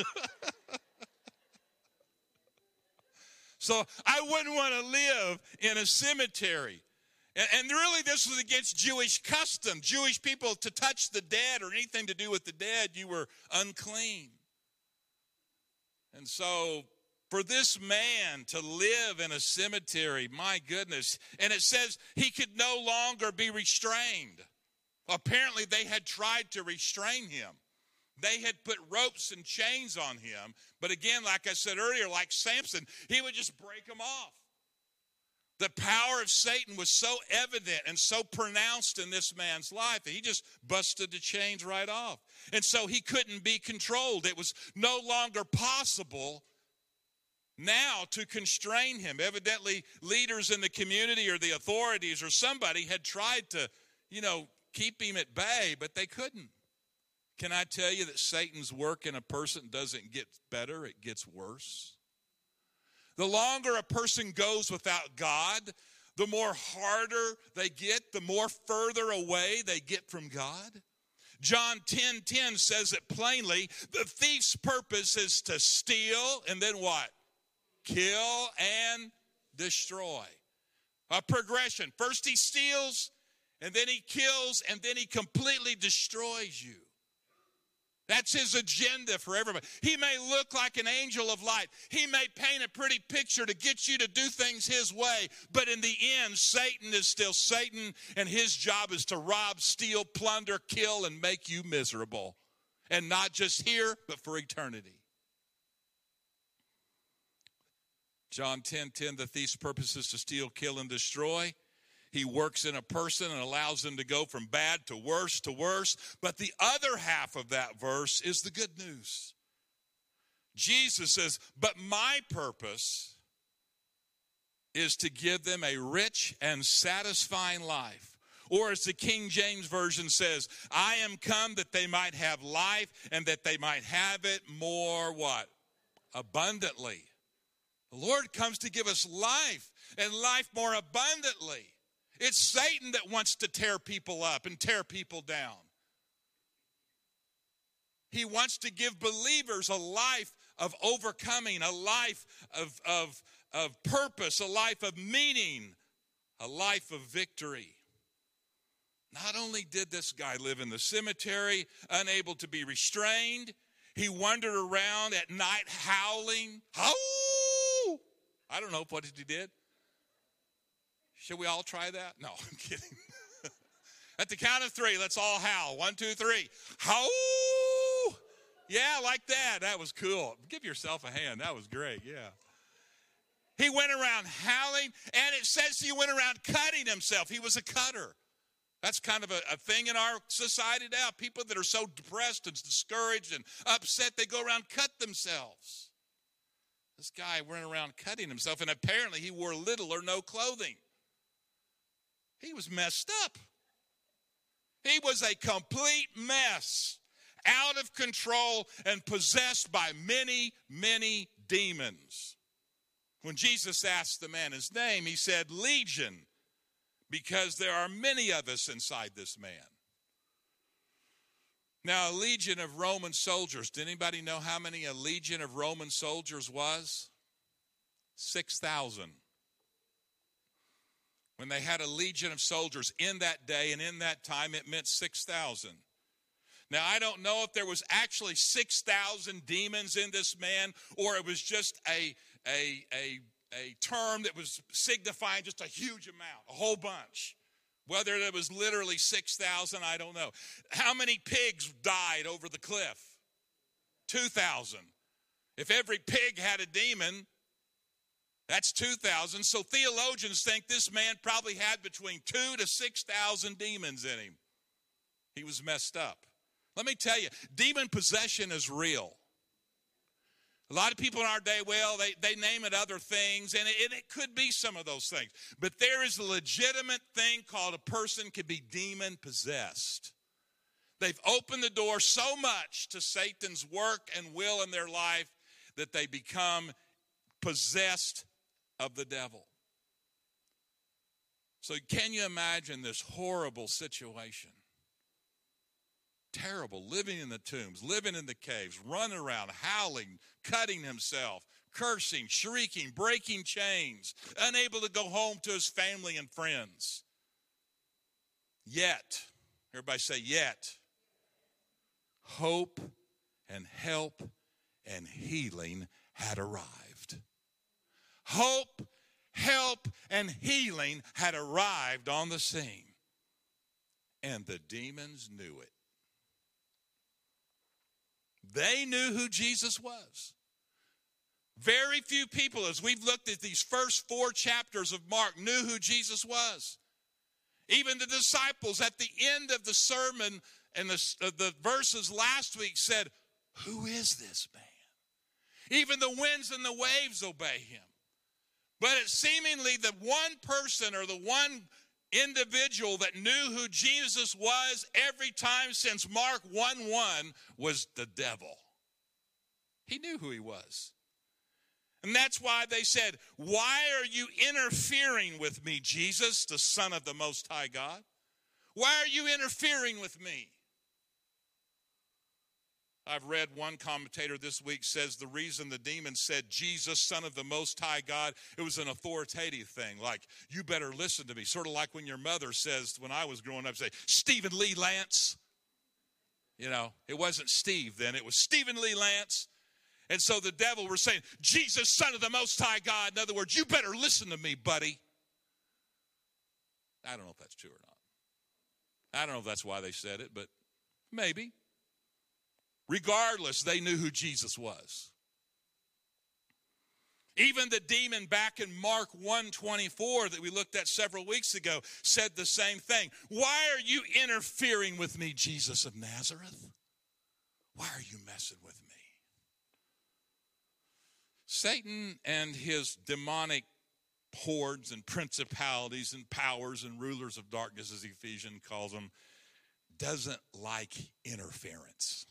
So I wouldn't want to live in a cemetery. And, and really this was against Jewish custom. Jewish people, to touch the dead or anything to do with the dead, you were unclean. And so for this man to live in a cemetery, my goodness. And it says he could no longer be restrained. Apparently they had tried to restrain him. They had put ropes and chains on him. But again, like I said earlier, like Samson, he would just break them off. The power of Satan was so evident and so pronounced in this man's life that he just busted the chains right off. And so he couldn't be controlled. It was no longer possible now to constrain him. Evidently, leaders in the community or the authorities or somebody had tried to, you know, keep him at bay, but they couldn't. Can I tell you that Satan's work in a person doesn't get better, it gets worse? The longer a person goes without God, the more harder they get, the more further away they get from God. John ten ten says it plainly, the thief's purpose is to steal and then what? Kill and destroy. A progression. First he steals, and then he kills, and then he completely destroys you. That's his agenda for everybody. He may look like an angel of light. He may paint a pretty picture to get you to do things his way. But in the end, Satan is still Satan, and his job is to rob, steal, plunder, kill, and make you miserable. And not just here, but for eternity. John ten ten, the thief's purpose is to steal, kill, and destroy. He works in a person and allows them to go from bad to worse to worse. But the other half of that verse is the good news. Jesus says, but my purpose is to give them a rich and satisfying life. Or as the King James Version says, I am come that they might have life and that they might have it more what? Abundantly. The Lord comes to give us life and life more abundantly. It's Satan that wants to tear people up and tear people down. He wants to give believers a life of overcoming, a life of, of, of purpose, a life of meaning, a life of victory. Not only did this guy live in the cemetery, unable to be restrained, he wandered around at night howling. Howl! I don't know what he did. Should we all try that? No, I'm kidding. At the count of three, let's all howl. One, two, three. Howl! Yeah, like that. That was cool. Give yourself a hand. That was great, yeah. He went around howling, and it says he went around cutting himself. He was a cutter. That's kind of a, a thing in our society now. People that are so depressed and discouraged and upset, they go around cut themselves. This guy went around cutting himself, and apparently he wore little or no clothing. He was messed up. He was a complete mess, out of control and possessed by many, many demons. When Jesus asked the man his name, he said, Legion, because there are many of us inside this man. Now, a legion of Roman soldiers, did anybody know how many a legion of Roman soldiers was? six thousand. When they had a legion of soldiers in that day and in that time, it meant six thousand. Now, I don't know if there was actually six thousand demons in this man, or it was just a, a, a, a term that was signifying just a huge amount, a whole bunch. Whether it was literally six thousand, I don't know. How many pigs died over the cliff? two thousand. If every pig had a demon, that's two thousand. So theologians think this man probably had between two to six thousand demons in him. He was messed up. Let me tell you, demon possession is real. A lot of people in our day, well, they, they name it other things, and it, it could be some of those things. But there is a legitimate thing called a person can be demon possessed. They've opened the door so much to Satan's work and will in their life that they become possessed of the devil. So can you imagine this horrible situation? Terrible, living in the tombs, living in the caves, running around, howling, cutting himself, cursing, shrieking, breaking chains, unable to go home to his family and friends. Yet, everybody say yet, hope and help and healing had arrived. Hope, help, and healing had arrived on the scene. And the demons knew it. They knew who Jesus was. Very few people, as we've looked at these first four chapters of Mark, knew who Jesus was. Even the disciples at the end of the sermon and the, uh, the verses last week said, who is this man? Even the winds and the waves obey him. But it's seemingly the one person or the one individual that knew who Jesus was every time since Mark one one was the devil. He knew who he was. And that's why they said, why are you interfering with me, Jesus, the Son of the Most High God? Why are you interfering with me? I've read one commentator this week says the reason the demon said, Jesus, Son of the Most High God, it was an authoritative thing. Like, you better listen to me. Sort of like when your mother says, when I was growing up, say, Stephen Lee Lance. You know, it wasn't Steve then. It was Stephen Lee Lance. And so the devil was saying, Jesus, Son of the Most High God. In other words, you better listen to me, buddy. I don't know if that's true or not. I don't know if that's why they said it, but maybe. Regardless, they knew who Jesus was. Even the demon back in Mark one twenty-four that we looked at several weeks ago said the same thing. Why are you interfering with me, Jesus of Nazareth? Why are you messing with me? Satan and his demonic hordes and principalities and powers and rulers of darkness, as Ephesians calls them, doesn't like interference.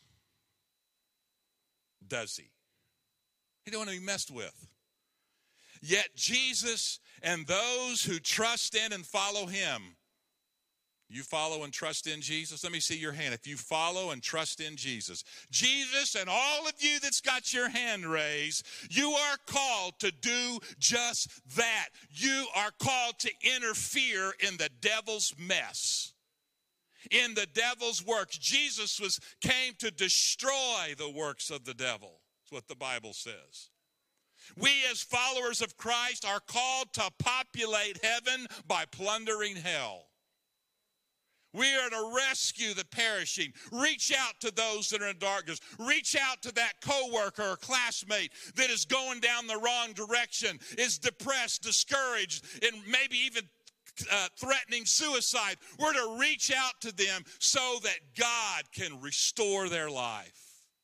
Does he? He don't want to be messed with. Yet Jesus and those who trust in and follow him, you follow and trust in Jesus? Let me see your hand. If you follow and trust in Jesus. Jesus and all of you that's got your hand raised, you are called to do just that. You are called to interfere in the devil's mess. In the devil's works. Jesus was came to destroy the works of the devil. That's what the Bible says. We as followers of Christ are called to populate heaven by plundering hell. We are to rescue the perishing. Reach out to those that are in darkness. Reach out to that coworker or classmate that is going down the wrong direction, is depressed, discouraged, and maybe even uh, threatening suicide. We're to reach out to them so that God can restore their life.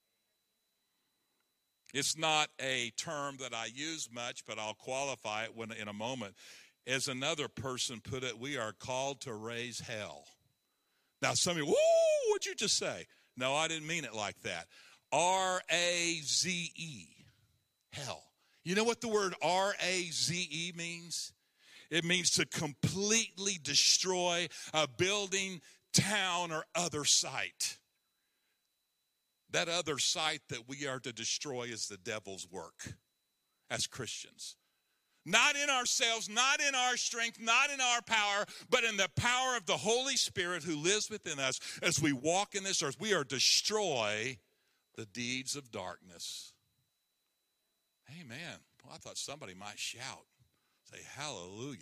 It's not a term that I use much, but I'll qualify it when, in a moment. As another person put it, we are called to raise hell. Now, some of you, whoa, what'd you just say? No, I didn't mean it like that. R A Z E, hell. You know what the word R A Z E means? It means to completely destroy a building, town, or other site. That other site that we are to destroy is the devil's work as Christians. Not in ourselves, not in our strength, not in our power, but in the power of the Holy Spirit who lives within us as we walk in this earth. We are to destroy the deeds of darkness. Amen. Well, I thought somebody might shout. Say hallelujah.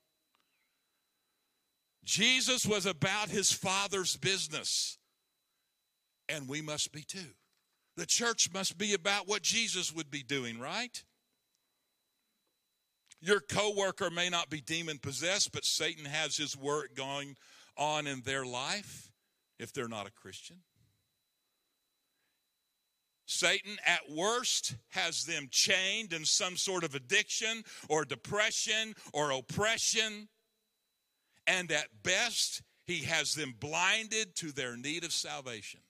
Jesus was about his Father's business, and we must be too. The church must be about what Jesus would be doing, right? Your coworker may not be demon-possessed, but Satan has his work going on in their life if they're not a Christian. Satan, at worst, has them chained in some sort of addiction or depression or oppression. And at best, he has them blinded to their need of salvation.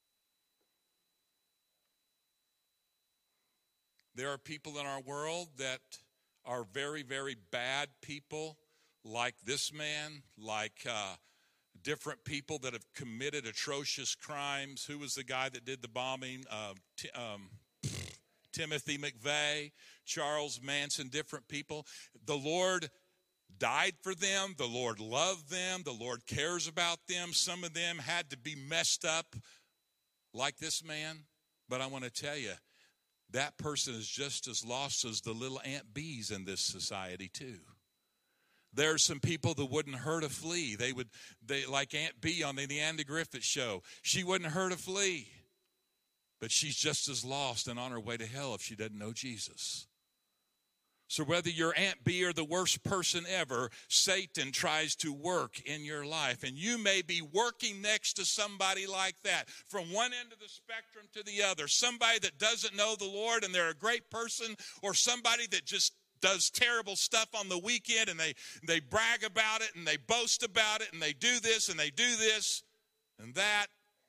There are people in our world that are very, very bad people, like this man, like uh, different people that have committed atrocious crimes. Who was the guy that did the bombing? Uh, t- um, Timothy McVeigh, Charles Manson, different people. The Lord died for them. The Lord loved them. The Lord cares about them. Some of them had to be messed up like this man. But I want to tell you, that person is just as lost as the little Aunt Bees in this society too. There are some people that wouldn't hurt a flea. They would, they like Aunt Bee on the, the Andy Griffith Show. She wouldn't hurt a flea, but she's just as lost and on her way to hell if she doesn't know Jesus. So whether you're Aunt Bee or the worst person ever, Satan tries to work in your life. And you may be working next to somebody like that, from one end of the spectrum to the other. Somebody that doesn't know the Lord and they're a great person, or somebody that just does terrible stuff on the weekend and they, they brag about it and they boast about it and they do this and they do this and that.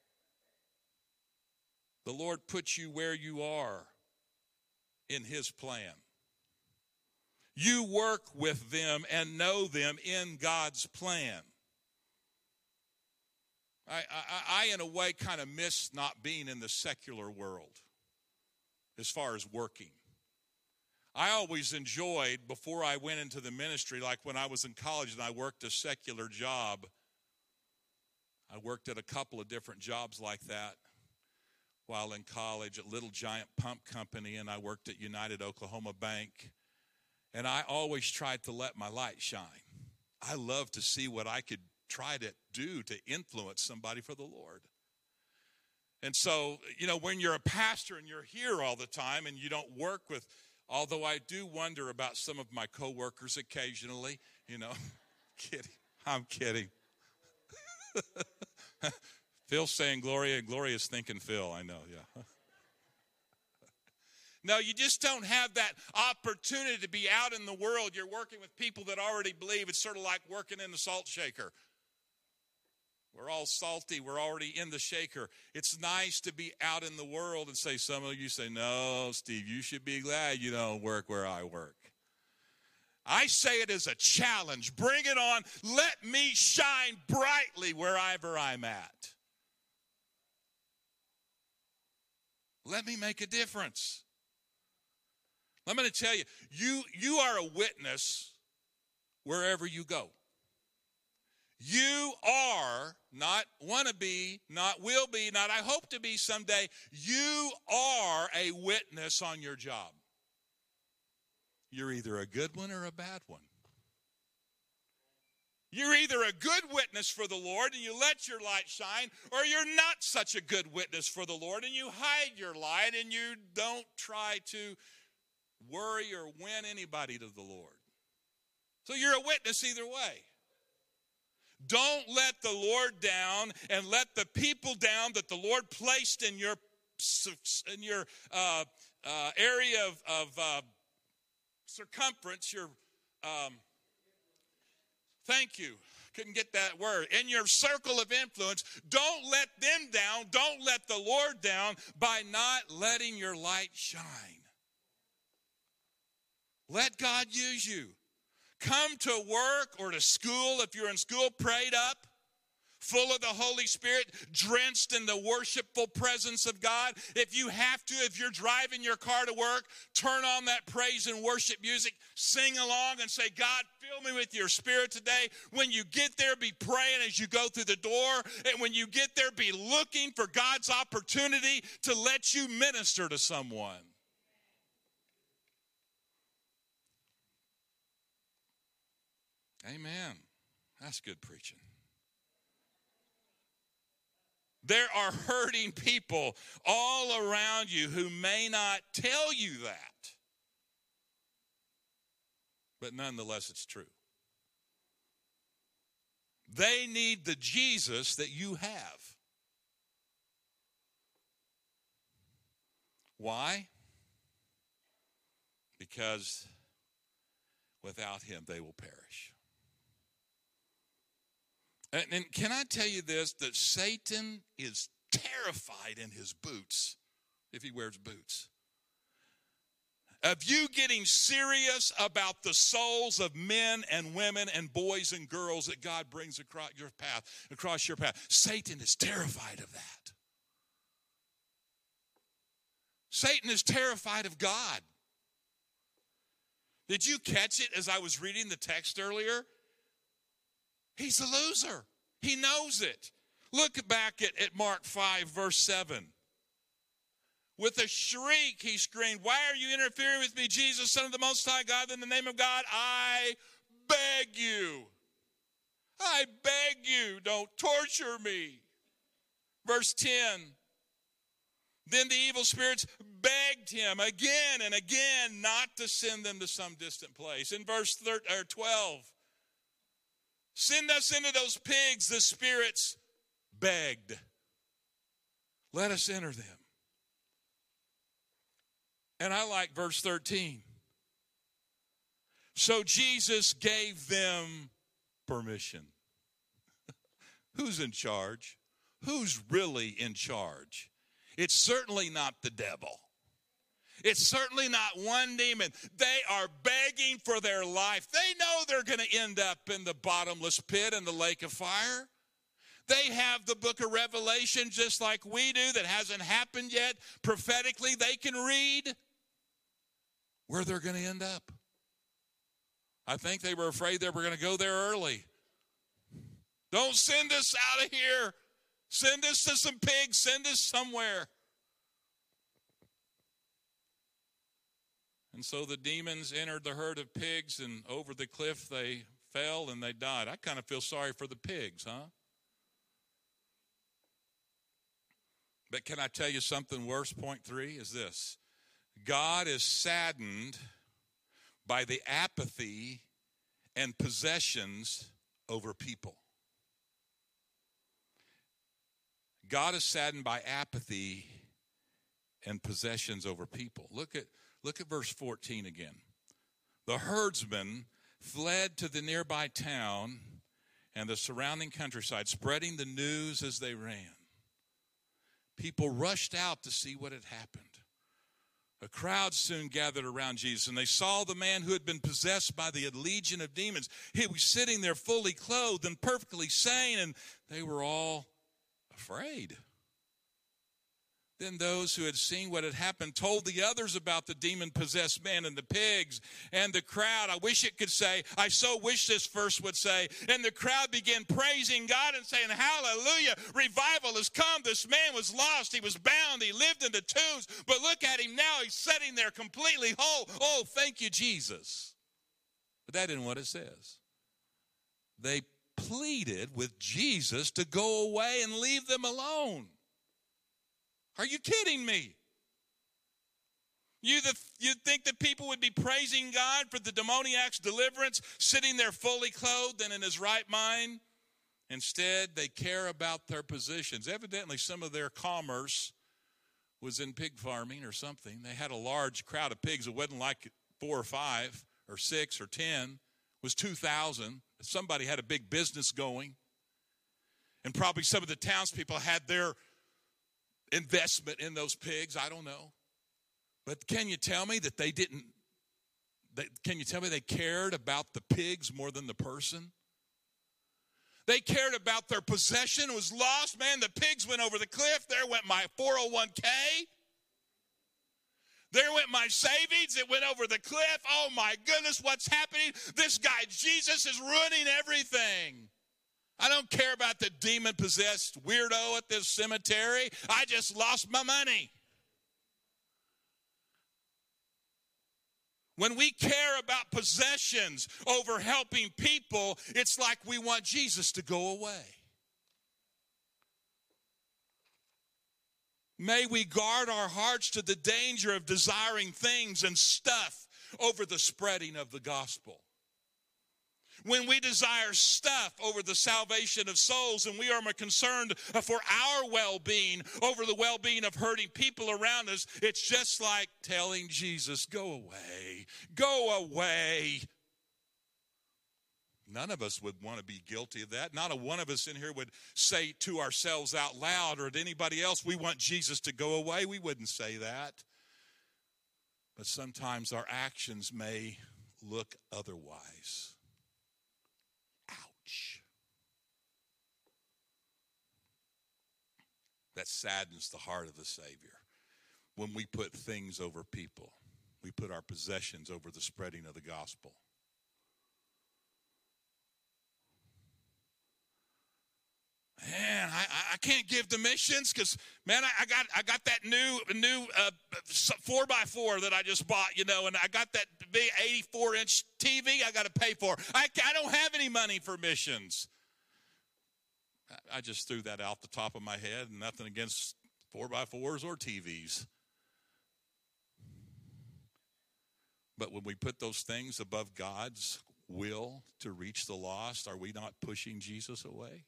The Lord puts you where you are in his plan. You work with them and know them in God's plan. I, I, I in a way, kind of miss not being in the secular world as far as working. I always enjoyed, before I went into the ministry, like when I was in college and I worked a secular job, I worked at a couple of different jobs like that while in college, at Little Giant Pump Company, and I worked at United Oklahoma Bank. And I always tried to let my light shine. I love to see what I could try to do to influence somebody for the Lord. And so, you know, when you're a pastor and you're here all the time and you don't work with, although I do wonder about some of my coworkers occasionally, you know, kidding, I'm kidding. Phil's saying Gloria, and Gloria's thinking Phil, I know, yeah. No, you just don't have that opportunity to be out in the world. You're working with people that already believe. It's sort of like working in the salt shaker. We're all salty. We're already in the shaker. It's nice to be out in the world and say, some of you say, no, Steve, you should be glad you don't work where I work. I say it as a challenge. Bring it on. Let me shine brightly wherever I'm at. Let me make a difference. I'm going to tell you, you, you are a witness wherever you go. You are, not want to be, not will be, not I hope to be someday, you are a witness on your job. You're either a good one or a bad one. You're either a good witness for the Lord and you let your light shine, or you're not such a good witness for the Lord and you hide your light and you don't try to worry or win anybody to the Lord. So you're a witness either way. Don't let the Lord down and let the people down that the Lord placed in your, in your uh, uh, area of, of uh, circumference, your... Um, Thank you. Couldn't get that word. In your circle of influence, don't let them down. Don't let the Lord down by not letting your light shine. Let God use you. Come to work or to school if you're in school, prayed up, full of the Holy Spirit, drenched in the worshipful presence of God. If you have to, if you're driving your car to work, turn on that praise and worship music, sing along and say, God, fill me with your Spirit today. When you get there, be praying as you go through the door. And when you get there, be looking for God's opportunity to let you minister to someone. Amen. That's good preaching. There are hurting people all around you who may not tell you that. But nonetheless, it's true. They need the Jesus that you have. Why? Because without him, they will perish. And, and can I tell you this, that Satan is terrified in his boots if he wears boots. Of you getting serious about the souls of men and women and boys and girls that God brings across your path, across your path. Satan is terrified of that. Satan is terrified of God. Did you catch it as I was reading the text earlier? He's a loser. He knows it. Look back at, at Mark five, verse seven. With a shriek, he screamed, why are you interfering with me, Jesus, Son of the Most High God? In the name of God, I beg you. I beg you, don't torture me. Verse ten. Then the evil spirits begged him again and again not to send them to some distant place. In verse twelve. Send us into those pigs, the spirits begged. Let us enter them. And I like verse thirteen. So Jesus gave them permission. Who's in charge? Who's really in charge? It's certainly not the devil. It's certainly not one demon. They are begging for their life. They know they're going to end up in the bottomless pit and the lake of fire. They have the book of Revelation just like we do that hasn't happened yet. Prophetically, they can read where they're going to end up. I think they were afraid they were going to go there early. Don't send us out of here. Send us to some pigs. Send us somewhere. And so the demons entered the herd of pigs, and over the cliff they fell and they died. I kind of feel sorry for the pigs, huh? But can I tell you something worse? Point three is this. God is saddened by the apathy and possessions over people. God is saddened by apathy and possessions over people. Look at Look at verse fourteen again. The herdsmen fled to the nearby town and the surrounding countryside, spreading the news as they ran. People rushed out to see what had happened. A crowd soon gathered around Jesus, and they saw the man who had been possessed by the legion of demons. He was sitting there fully clothed and perfectly sane, and they were all afraid. Then those who had seen what had happened told the others about the demon-possessed man and the pigs and the crowd. I wish it could say, I so wish this verse would say, and the crowd began praising God and saying, hallelujah, revival has come. This man was lost. He was bound. He lived in the tombs. But look at him now. He's sitting there completely whole. Oh, thank you, Jesus. But that isn't what it says. They pleaded with Jesus to go away and leave them alone. Are you kidding me? You the, you'd think that people would be praising God for the demoniac's deliverance, sitting there fully clothed and in his right mind. Instead, they care about their positions. Evidently, some of their commerce was in pig farming or something. They had a large crowd of pigs. It wasn't like four or five or six or ten. It was two thousand. Somebody had a big business going. And probably some of the townspeople had their investment in those pigs. I don't know. But can you tell me that they didn't, they, can you tell me they cared about the pigs more than the person? They cared about their possession. It was lost. Man, the pigs went over the cliff. There went my four oh one k. There went my savings. It went over the cliff. Oh, my goodness, what's happening? This guy, Jesus, is ruining everything. I don't care about the demon-possessed weirdo at this cemetery. I just lost my money. When we care about possessions over helping people, it's like we want Jesus to go away. May we guard our hearts to the danger of desiring things and stuff over the spreading of the gospel. When we desire stuff over the salvation of souls and we are more concerned for our well-being over the well-being of hurting people around us, it's just like telling Jesus, go away, go away. None of us would want to be guilty of that. Not a one of us in here would say to ourselves out loud or to anybody else, we want Jesus to go away. We wouldn't say that. But sometimes our actions may look otherwise. That saddens the heart of the Savior. When we put things over people, we put our possessions over the spreading of the gospel. Man, I, I can't give to missions because, man, I, I got I got that new new uh, four by four that I just bought, you know, and I got that big eighty-four inch T V I got to pay for. I, I don't have any money for missions. I just threw that out the top of my head, and nothing against four by fours or T Vs. But when we put those things above God's will to reach the lost, are we not pushing Jesus away?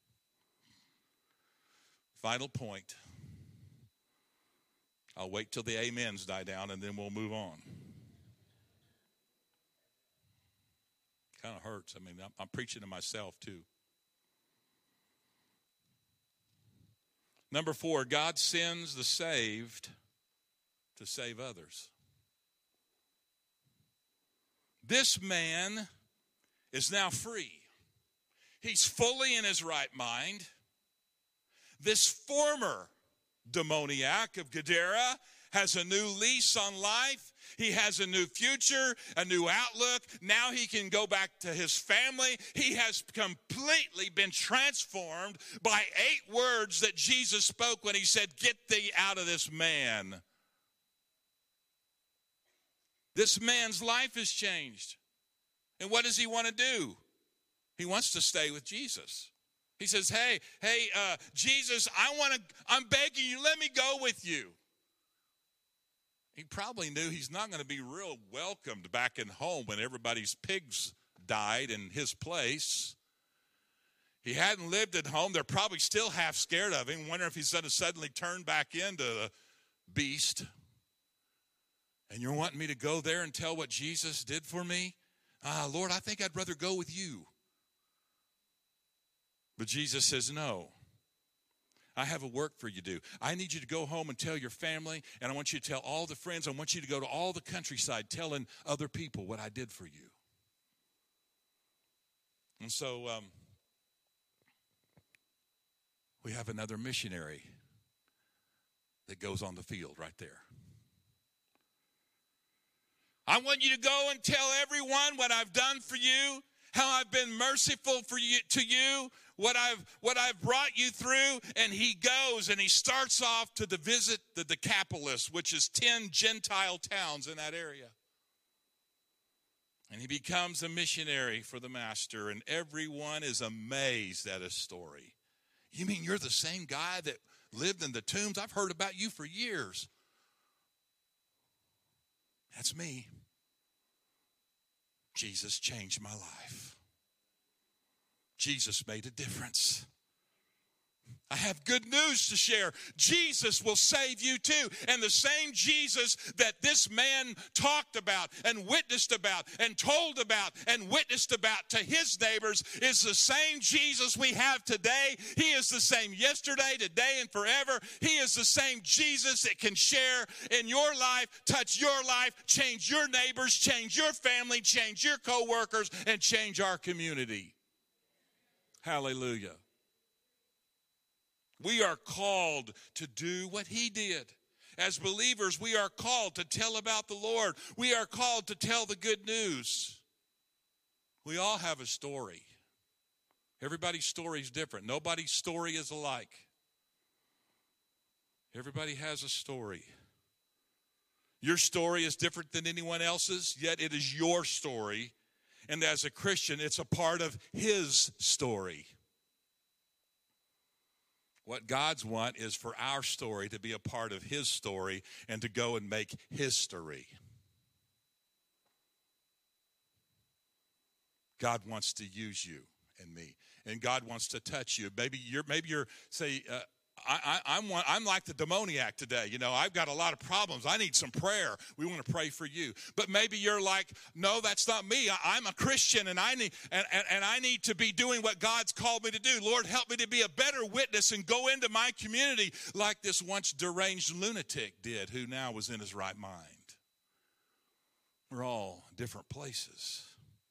Final point. I'll wait till the amens die down, and then we'll move on. Kind of hurts. I mean, I'm, I'm preaching to myself, too. Number four, God sends the saved to save others. This man is now free. He's fully in his right mind. This former demoniac of Gadara has a new lease on life. He has a new future, a new outlook. Now he can go back to his family. He has completely been transformed by eight words that Jesus spoke when he said, "Get thee out of this man." This man's life has changed. And what does he want to do? He wants to stay with Jesus. He says, hey, hey, uh, Jesus, I want to, I'm begging you, let me go with you. He probably knew he's not going to be real welcomed back in home when everybody's pigs died in his place. He hadn't lived at home. They're probably still half scared of him, wondering if he's going to suddenly turn back into the beast. And you're wanting me to go there and tell what Jesus did for me? Ah, Lord, I think I'd rather go with you. But Jesus says, no. I have a work for you to do. I need you to go home and tell your family, and I want you to tell all the friends. I want you to go to all the countryside telling other people what I did for you. And so um, we have another missionary that goes on the field right there. I want you to go and tell everyone what I've done for you, how I've been merciful for you to you, what I've what I've brought you through. And he goes and he starts off to the visit the Decapolis, which is ten Gentile towns in that area. And he becomes a missionary for the master, and everyone is amazed at his story. You mean you're the same guy that lived in the tombs? I've heard about you for years. That's me. Jesus changed my life. Jesus made a difference. I have good news to share. Jesus will save you too. And the same Jesus that this man talked about and witnessed about and told about and witnessed about to his neighbors is the same Jesus we have today. He is the same yesterday, today, and forever. He is the same Jesus that can share in your life, touch your life, change your neighbors, change your family, change your co-workers, and change our community. Hallelujah. We are called to do what he did. As believers, we are called to tell about the Lord. We are called to tell the good news. We all have a story. Everybody's story is different. Nobody's story is alike. Everybody has a story. Your story is different than anyone else's, yet it is your story. And as a Christian, it's a part of his story. What God's want is for our story to be a part of his story and to go and make history. God wants to use you and me, and God wants to touch you. Maybe you're, maybe you're, say, uh, I, I, I'm one, I'm like the demoniac today. You know, I've got a lot of problems. I need some prayer. We want to pray for you. But maybe you're like, no, that's not me. I, I'm a Christian, and I need and, and, and I need to be doing what God's called me to do. Lord, help me to be a better witness and go into my community like this once deranged lunatic did, who now was in his right mind. We're all different places.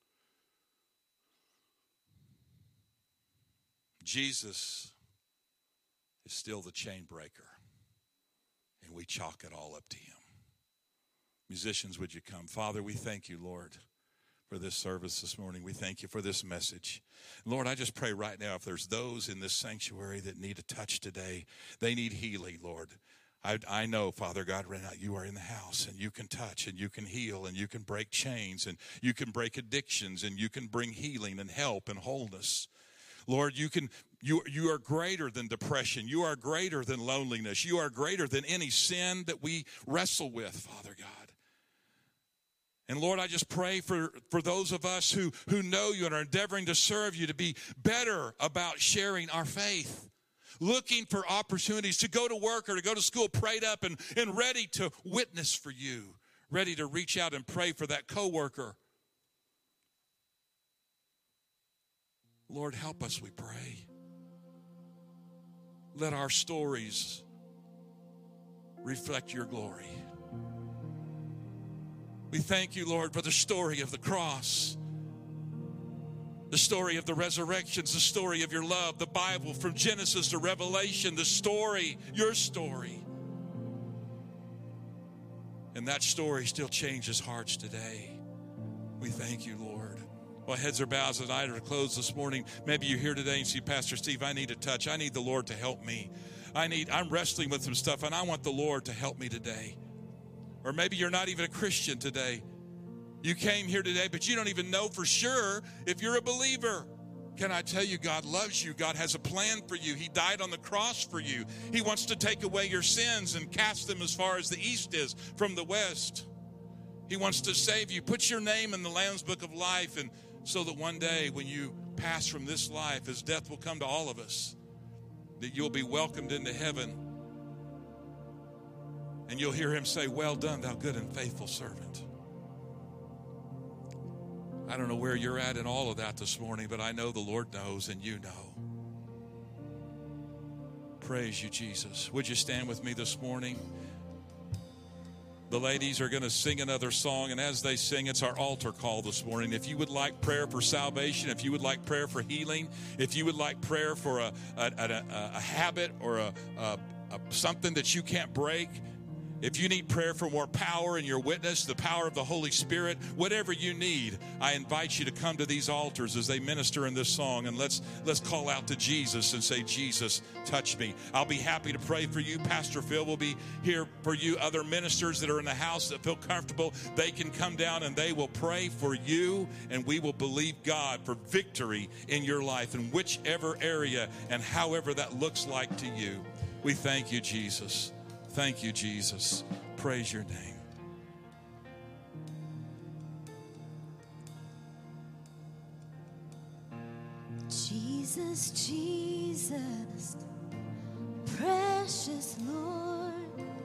Jesus is still the chain breaker, and we chalk it all up to him. Musicians, would you come? Father, we thank you, Lord, for this service this morning. We thank you for this message. Lord, I just pray right now, if there's those in this sanctuary that need a touch today, they need healing, Lord. I, I know, Father God, right now you are in the house, and you can touch, and you can heal, and you can break chains, and you can break addictions, and you can bring healing and help and wholeness. Lord, you can you you are greater than depression. You are greater than loneliness. You are greater than any sin that we wrestle with, Father God. And Lord, I just pray for, for those of us who, who know you and are endeavoring to serve you to be better about sharing our faith, looking for opportunities to go to work or to go to school prayed up and, and ready to witness for you, ready to reach out and pray for that coworker. Lord, help us, we pray. Let our stories reflect your glory. We thank you, Lord, for the story of the cross, the story of the resurrections, the story of your love, the Bible from Genesis to Revelation, the story, your story. And that story still changes hearts today. We thank you, Lord. Well, heads are bowed and eyes are closed this morning. Maybe you're here today and see, Pastor Steve, I need a touch. I need the Lord to help me. I need, I'm wrestling with some stuff, and I want the Lord to help me today. Or maybe you're not even a Christian today. You came here today, but you don't even know for sure if you're a believer. Can I tell you, God loves you. God has a plan for you. He died on the cross for you. He wants to take away your sins and cast them as far as the east is from the west. He wants to save you. Put your name in the Lamb's Book of Life, and so that one day when you pass from this life, as death will come to all of us, that you'll be welcomed into heaven. And you'll hear him say, well done, thou good and faithful servant. I don't know where you're at in all of that this morning, but I know the Lord knows, and you know. Praise you, Jesus. Would you stand with me this morning? The ladies are going to sing another song, and as they sing, it's our altar call this morning. If you would like prayer for salvation, if you would like prayer for healing, if you would like prayer for a, a, a, a habit or a, a, a something that you can't break, If you need prayer for more power in your witness, the power of the Holy Spirit, whatever you need, I invite you to come to these altars as they minister in this song, and let's let's call out to Jesus and say, Jesus, touch me. I'll be happy to pray for you. Pastor Phil will be here for you. Other ministers that are in the house that feel comfortable, they can come down and they will pray for you, and we will believe God for victory in your life in whichever area and however that looks like to you. We thank you, Jesus. Thank you, Jesus. Praise your name. Jesus, Jesus, precious Lord,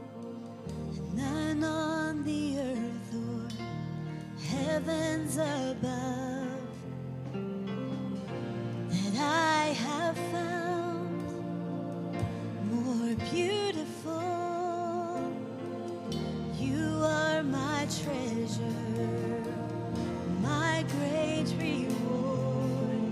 none on the earth or heavens above that I have found more beautiful. You are my treasure, my great reward.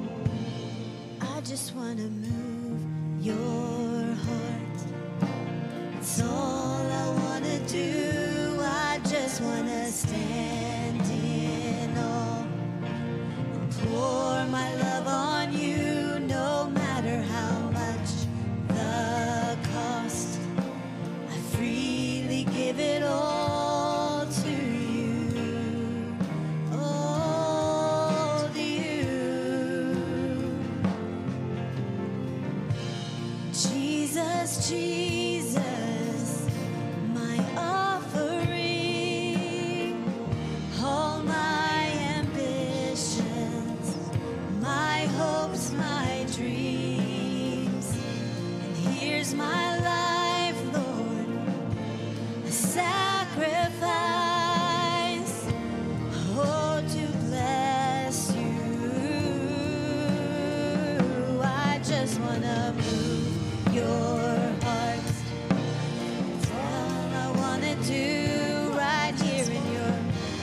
I just want to move your heart. It's all I want to do. I just want to stand in awe and pour my love on you, no matter how much the cost. I freely give it all to you, all to you. Jesus, Jesus, my offering, all my ambitions, my hopes, my dreams. And here's my life, Lord, a sacrifice, oh, to bless you. I just want to move your heart. It's all I want to do right here in your,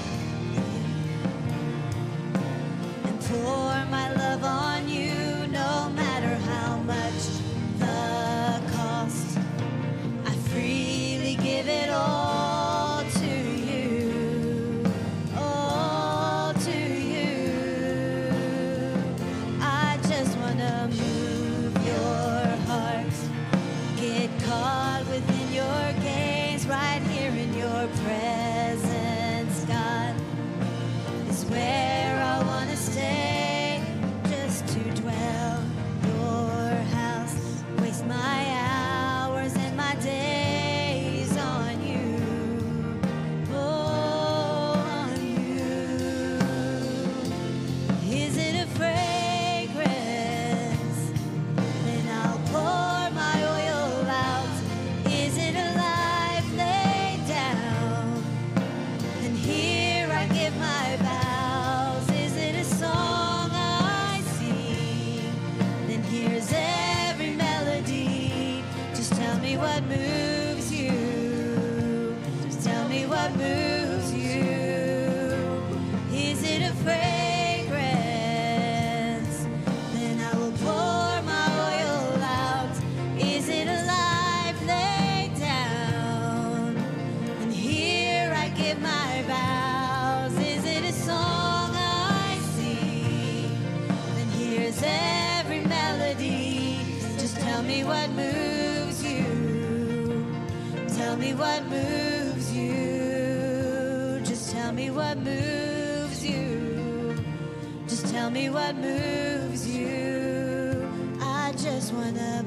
and pour my love on you, no matter how much the cost. I freely give it all to you, all to you. I just want to move your heart, get caught within your gaze, right here in your presence, God, is where I want to stay, just to dwell in your house, waste my hours and my days on you, oh, on you. Is it a fragrance? Then I'll pour my oil out. Is it a life laid down? Then here I give my vows. Is it a song I sing? Then here's every melody. Just tell me what moves you. Just tell me what moves you. Is it a fragrance? Then I will pour my oil out. Is it a life laid down? And here I give my vows. Is it a song I sing? Then here's every melody. Just tell me what moves you. Tell me what moves you. Just tell me what moves you. Just tell me what moves you. I just wanna.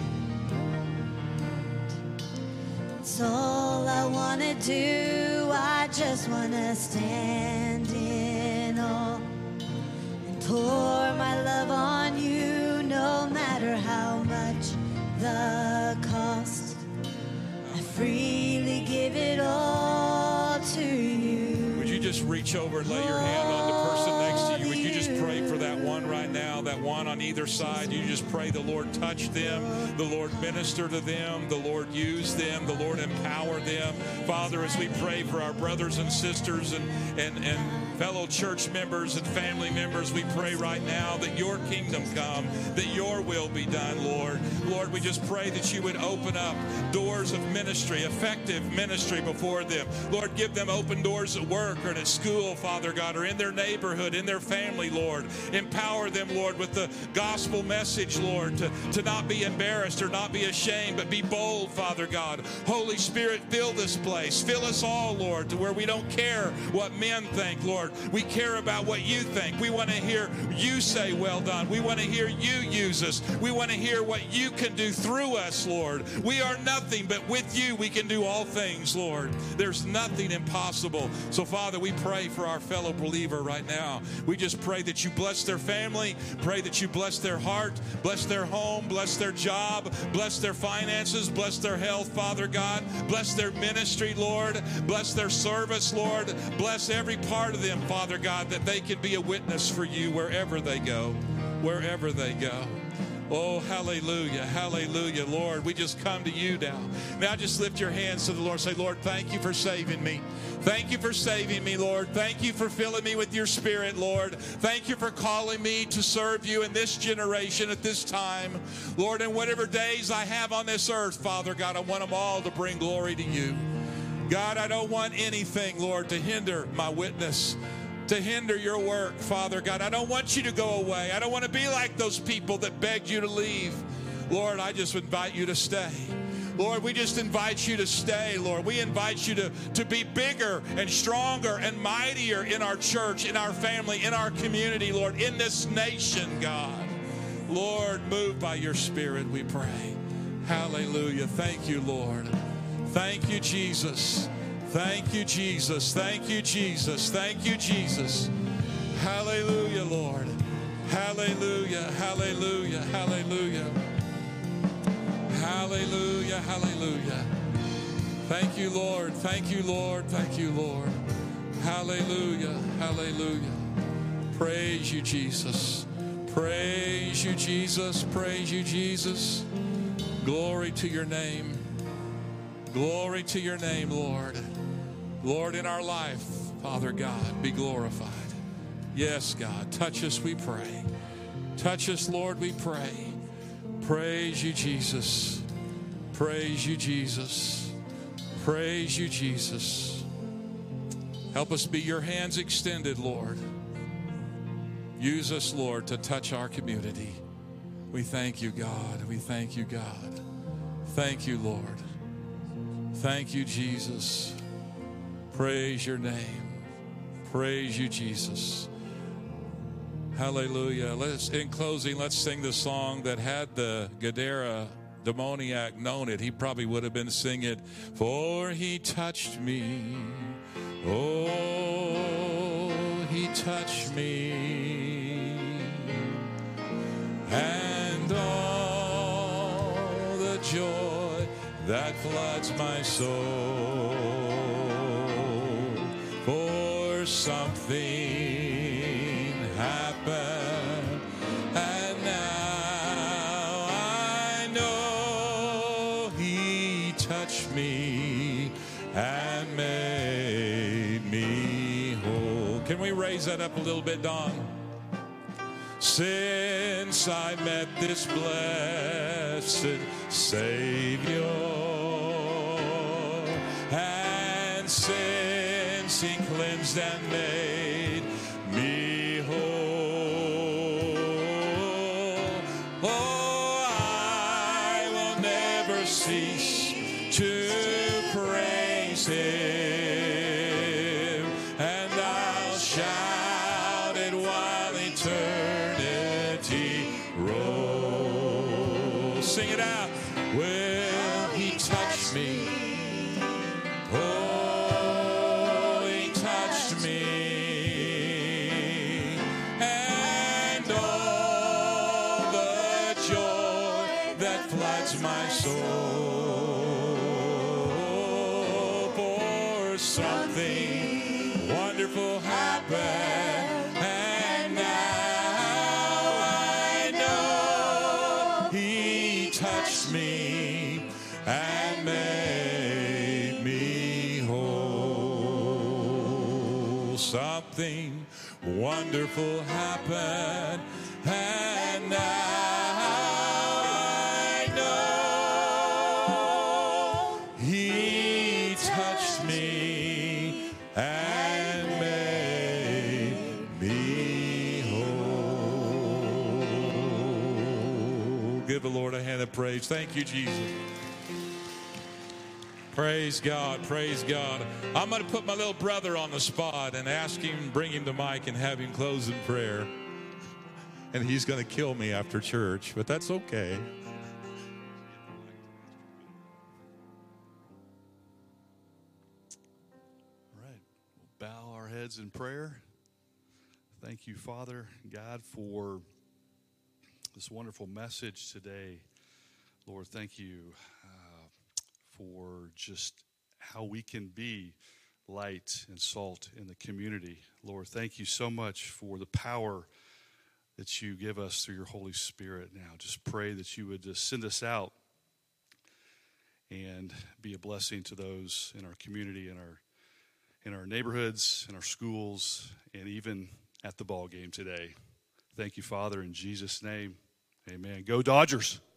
It's all I wanna do. I just wanna stand in awe and pour my love on you, no matter how much the cost. I freely give it all to you. Would you just reach over and lay your hand on the person next to you? Would you just pray for that one right now, that one on either side? You just pray the Lord touch them, the Lord minister to them, the Lord use them, the Lord empower them. Father, as we pray for our brothers and sisters and, and, and fellow church members and family members, we pray right now that your kingdom come, that your will be done, Lord. Lord, we just pray that you would open up doors of ministry, effective ministry before them. Lord, give them open doors at work or at school, Father God, or in their neighborhood, in their family, Lord. Empower them, Lord, with the gospel message, Lord, to, to not be embarrassed or not be ashamed, but be bold, Father God. Holy Spirit, fill this place. Fill us all, Lord, to where we don't care what men think, Lord. We care about what you think. We want to hear you say, well done. We want to hear you use us. We want to hear what you can do through us, Lord. We are nothing, but with you we can do all things, Lord. There's nothing impossible. So, Father, we pray for our fellow believer right now. We just pray that you bless their family, pray that you bless their heart, bless their home, bless their job, bless their finances, bless their health, Father God. Bless their ministry, Lord. Bless their service, Lord. Bless every part of them, Father God, that they can be a witness for you wherever they go, wherever they go. Oh, hallelujah, hallelujah, Lord. We just come to you now. Now just lift your hands to the Lord. Say, Lord, thank you for saving me. Thank you for saving me, Lord. Thank you for filling me with your Spirit, Lord. Thank you for calling me to serve you in this generation at this time. Lord, in whatever days I have on this earth, Father God, I want them all to bring glory to you. God, I don't want anything, Lord, to hinder my witness, to hinder your work, Father God. I don't want you to go away. I don't want to be like those people that begged you to leave. Lord, I just invite you to stay. Lord, we just invite you to stay, Lord. We invite you to, to be bigger and stronger and mightier in our church, in our family, in our community, Lord, in this nation, God. Lord, move by your Spirit, we pray. Hallelujah. Thank you, Lord. Thank you, Jesus. Thank you, Jesus. Thank you, Jesus. Thank you, Jesus. Hallelujah, Lord. Hallelujah, hallelujah, hallelujah. Hallelujah, hallelujah. Thank you, Lord. Thank you, Lord. Thank you, Lord. Hallelujah, hallelujah. Praise you, Jesus. Praise you, Jesus. Praise you, Jesus. Glory to your name. Glory to your name, Lord. Lord, in our life, Father God, be glorified. Yes, God, touch us, we pray. Touch us, Lord, we pray. Praise you, Jesus. Praise you, Jesus. Praise you, Jesus. Help us be your hands extended, Lord. Use us, Lord, to touch our community. We thank you, God. We thank you, God. Thank you, Lord. Thank you, Jesus. Praise your name. Praise you, Jesus. Hallelujah. Let's, in closing, let's sing the song that had the Gadara demoniac known it. He probably would have been singing it. For he touched me. Oh, he touched me. And all the joy that floods my soul. For something happened, and now I know he touched me and made me whole. Can we raise that up a little bit, Don? Since I met this blessed Savior, and since he cleansed and made me whole, oh, I will never cease to praise him, and I'll shout it while eternity rolls. Sing it out. Will he touch me? Oh, he touched me. And all the joy that floods my soul. For something wonderful happened. And now I know he touched me and made me whole. something wonderful happened, and now I know He touched me and made me whole. Give the Lord a hand of praise. Thank you, Jesus. Praise God, praise God. I'm going to put my little brother on the spot and ask him, bring him the mic and have him close in prayer. And he's going to kill me after church, but that's okay. All right, we'll bow our heads in prayer. Thank you, Father God, for this wonderful message today. Lord, thank you uh, for just how we can be light and salt in the community. Lord, thank you so much for the power that you give us through your Holy Spirit now. Just pray that you would just send us out and be a blessing to those in our community, in our in our neighborhoods, in our schools, and even at the ball game today. Thank you, Father, in Jesus' name. Amen. Go Dodgers.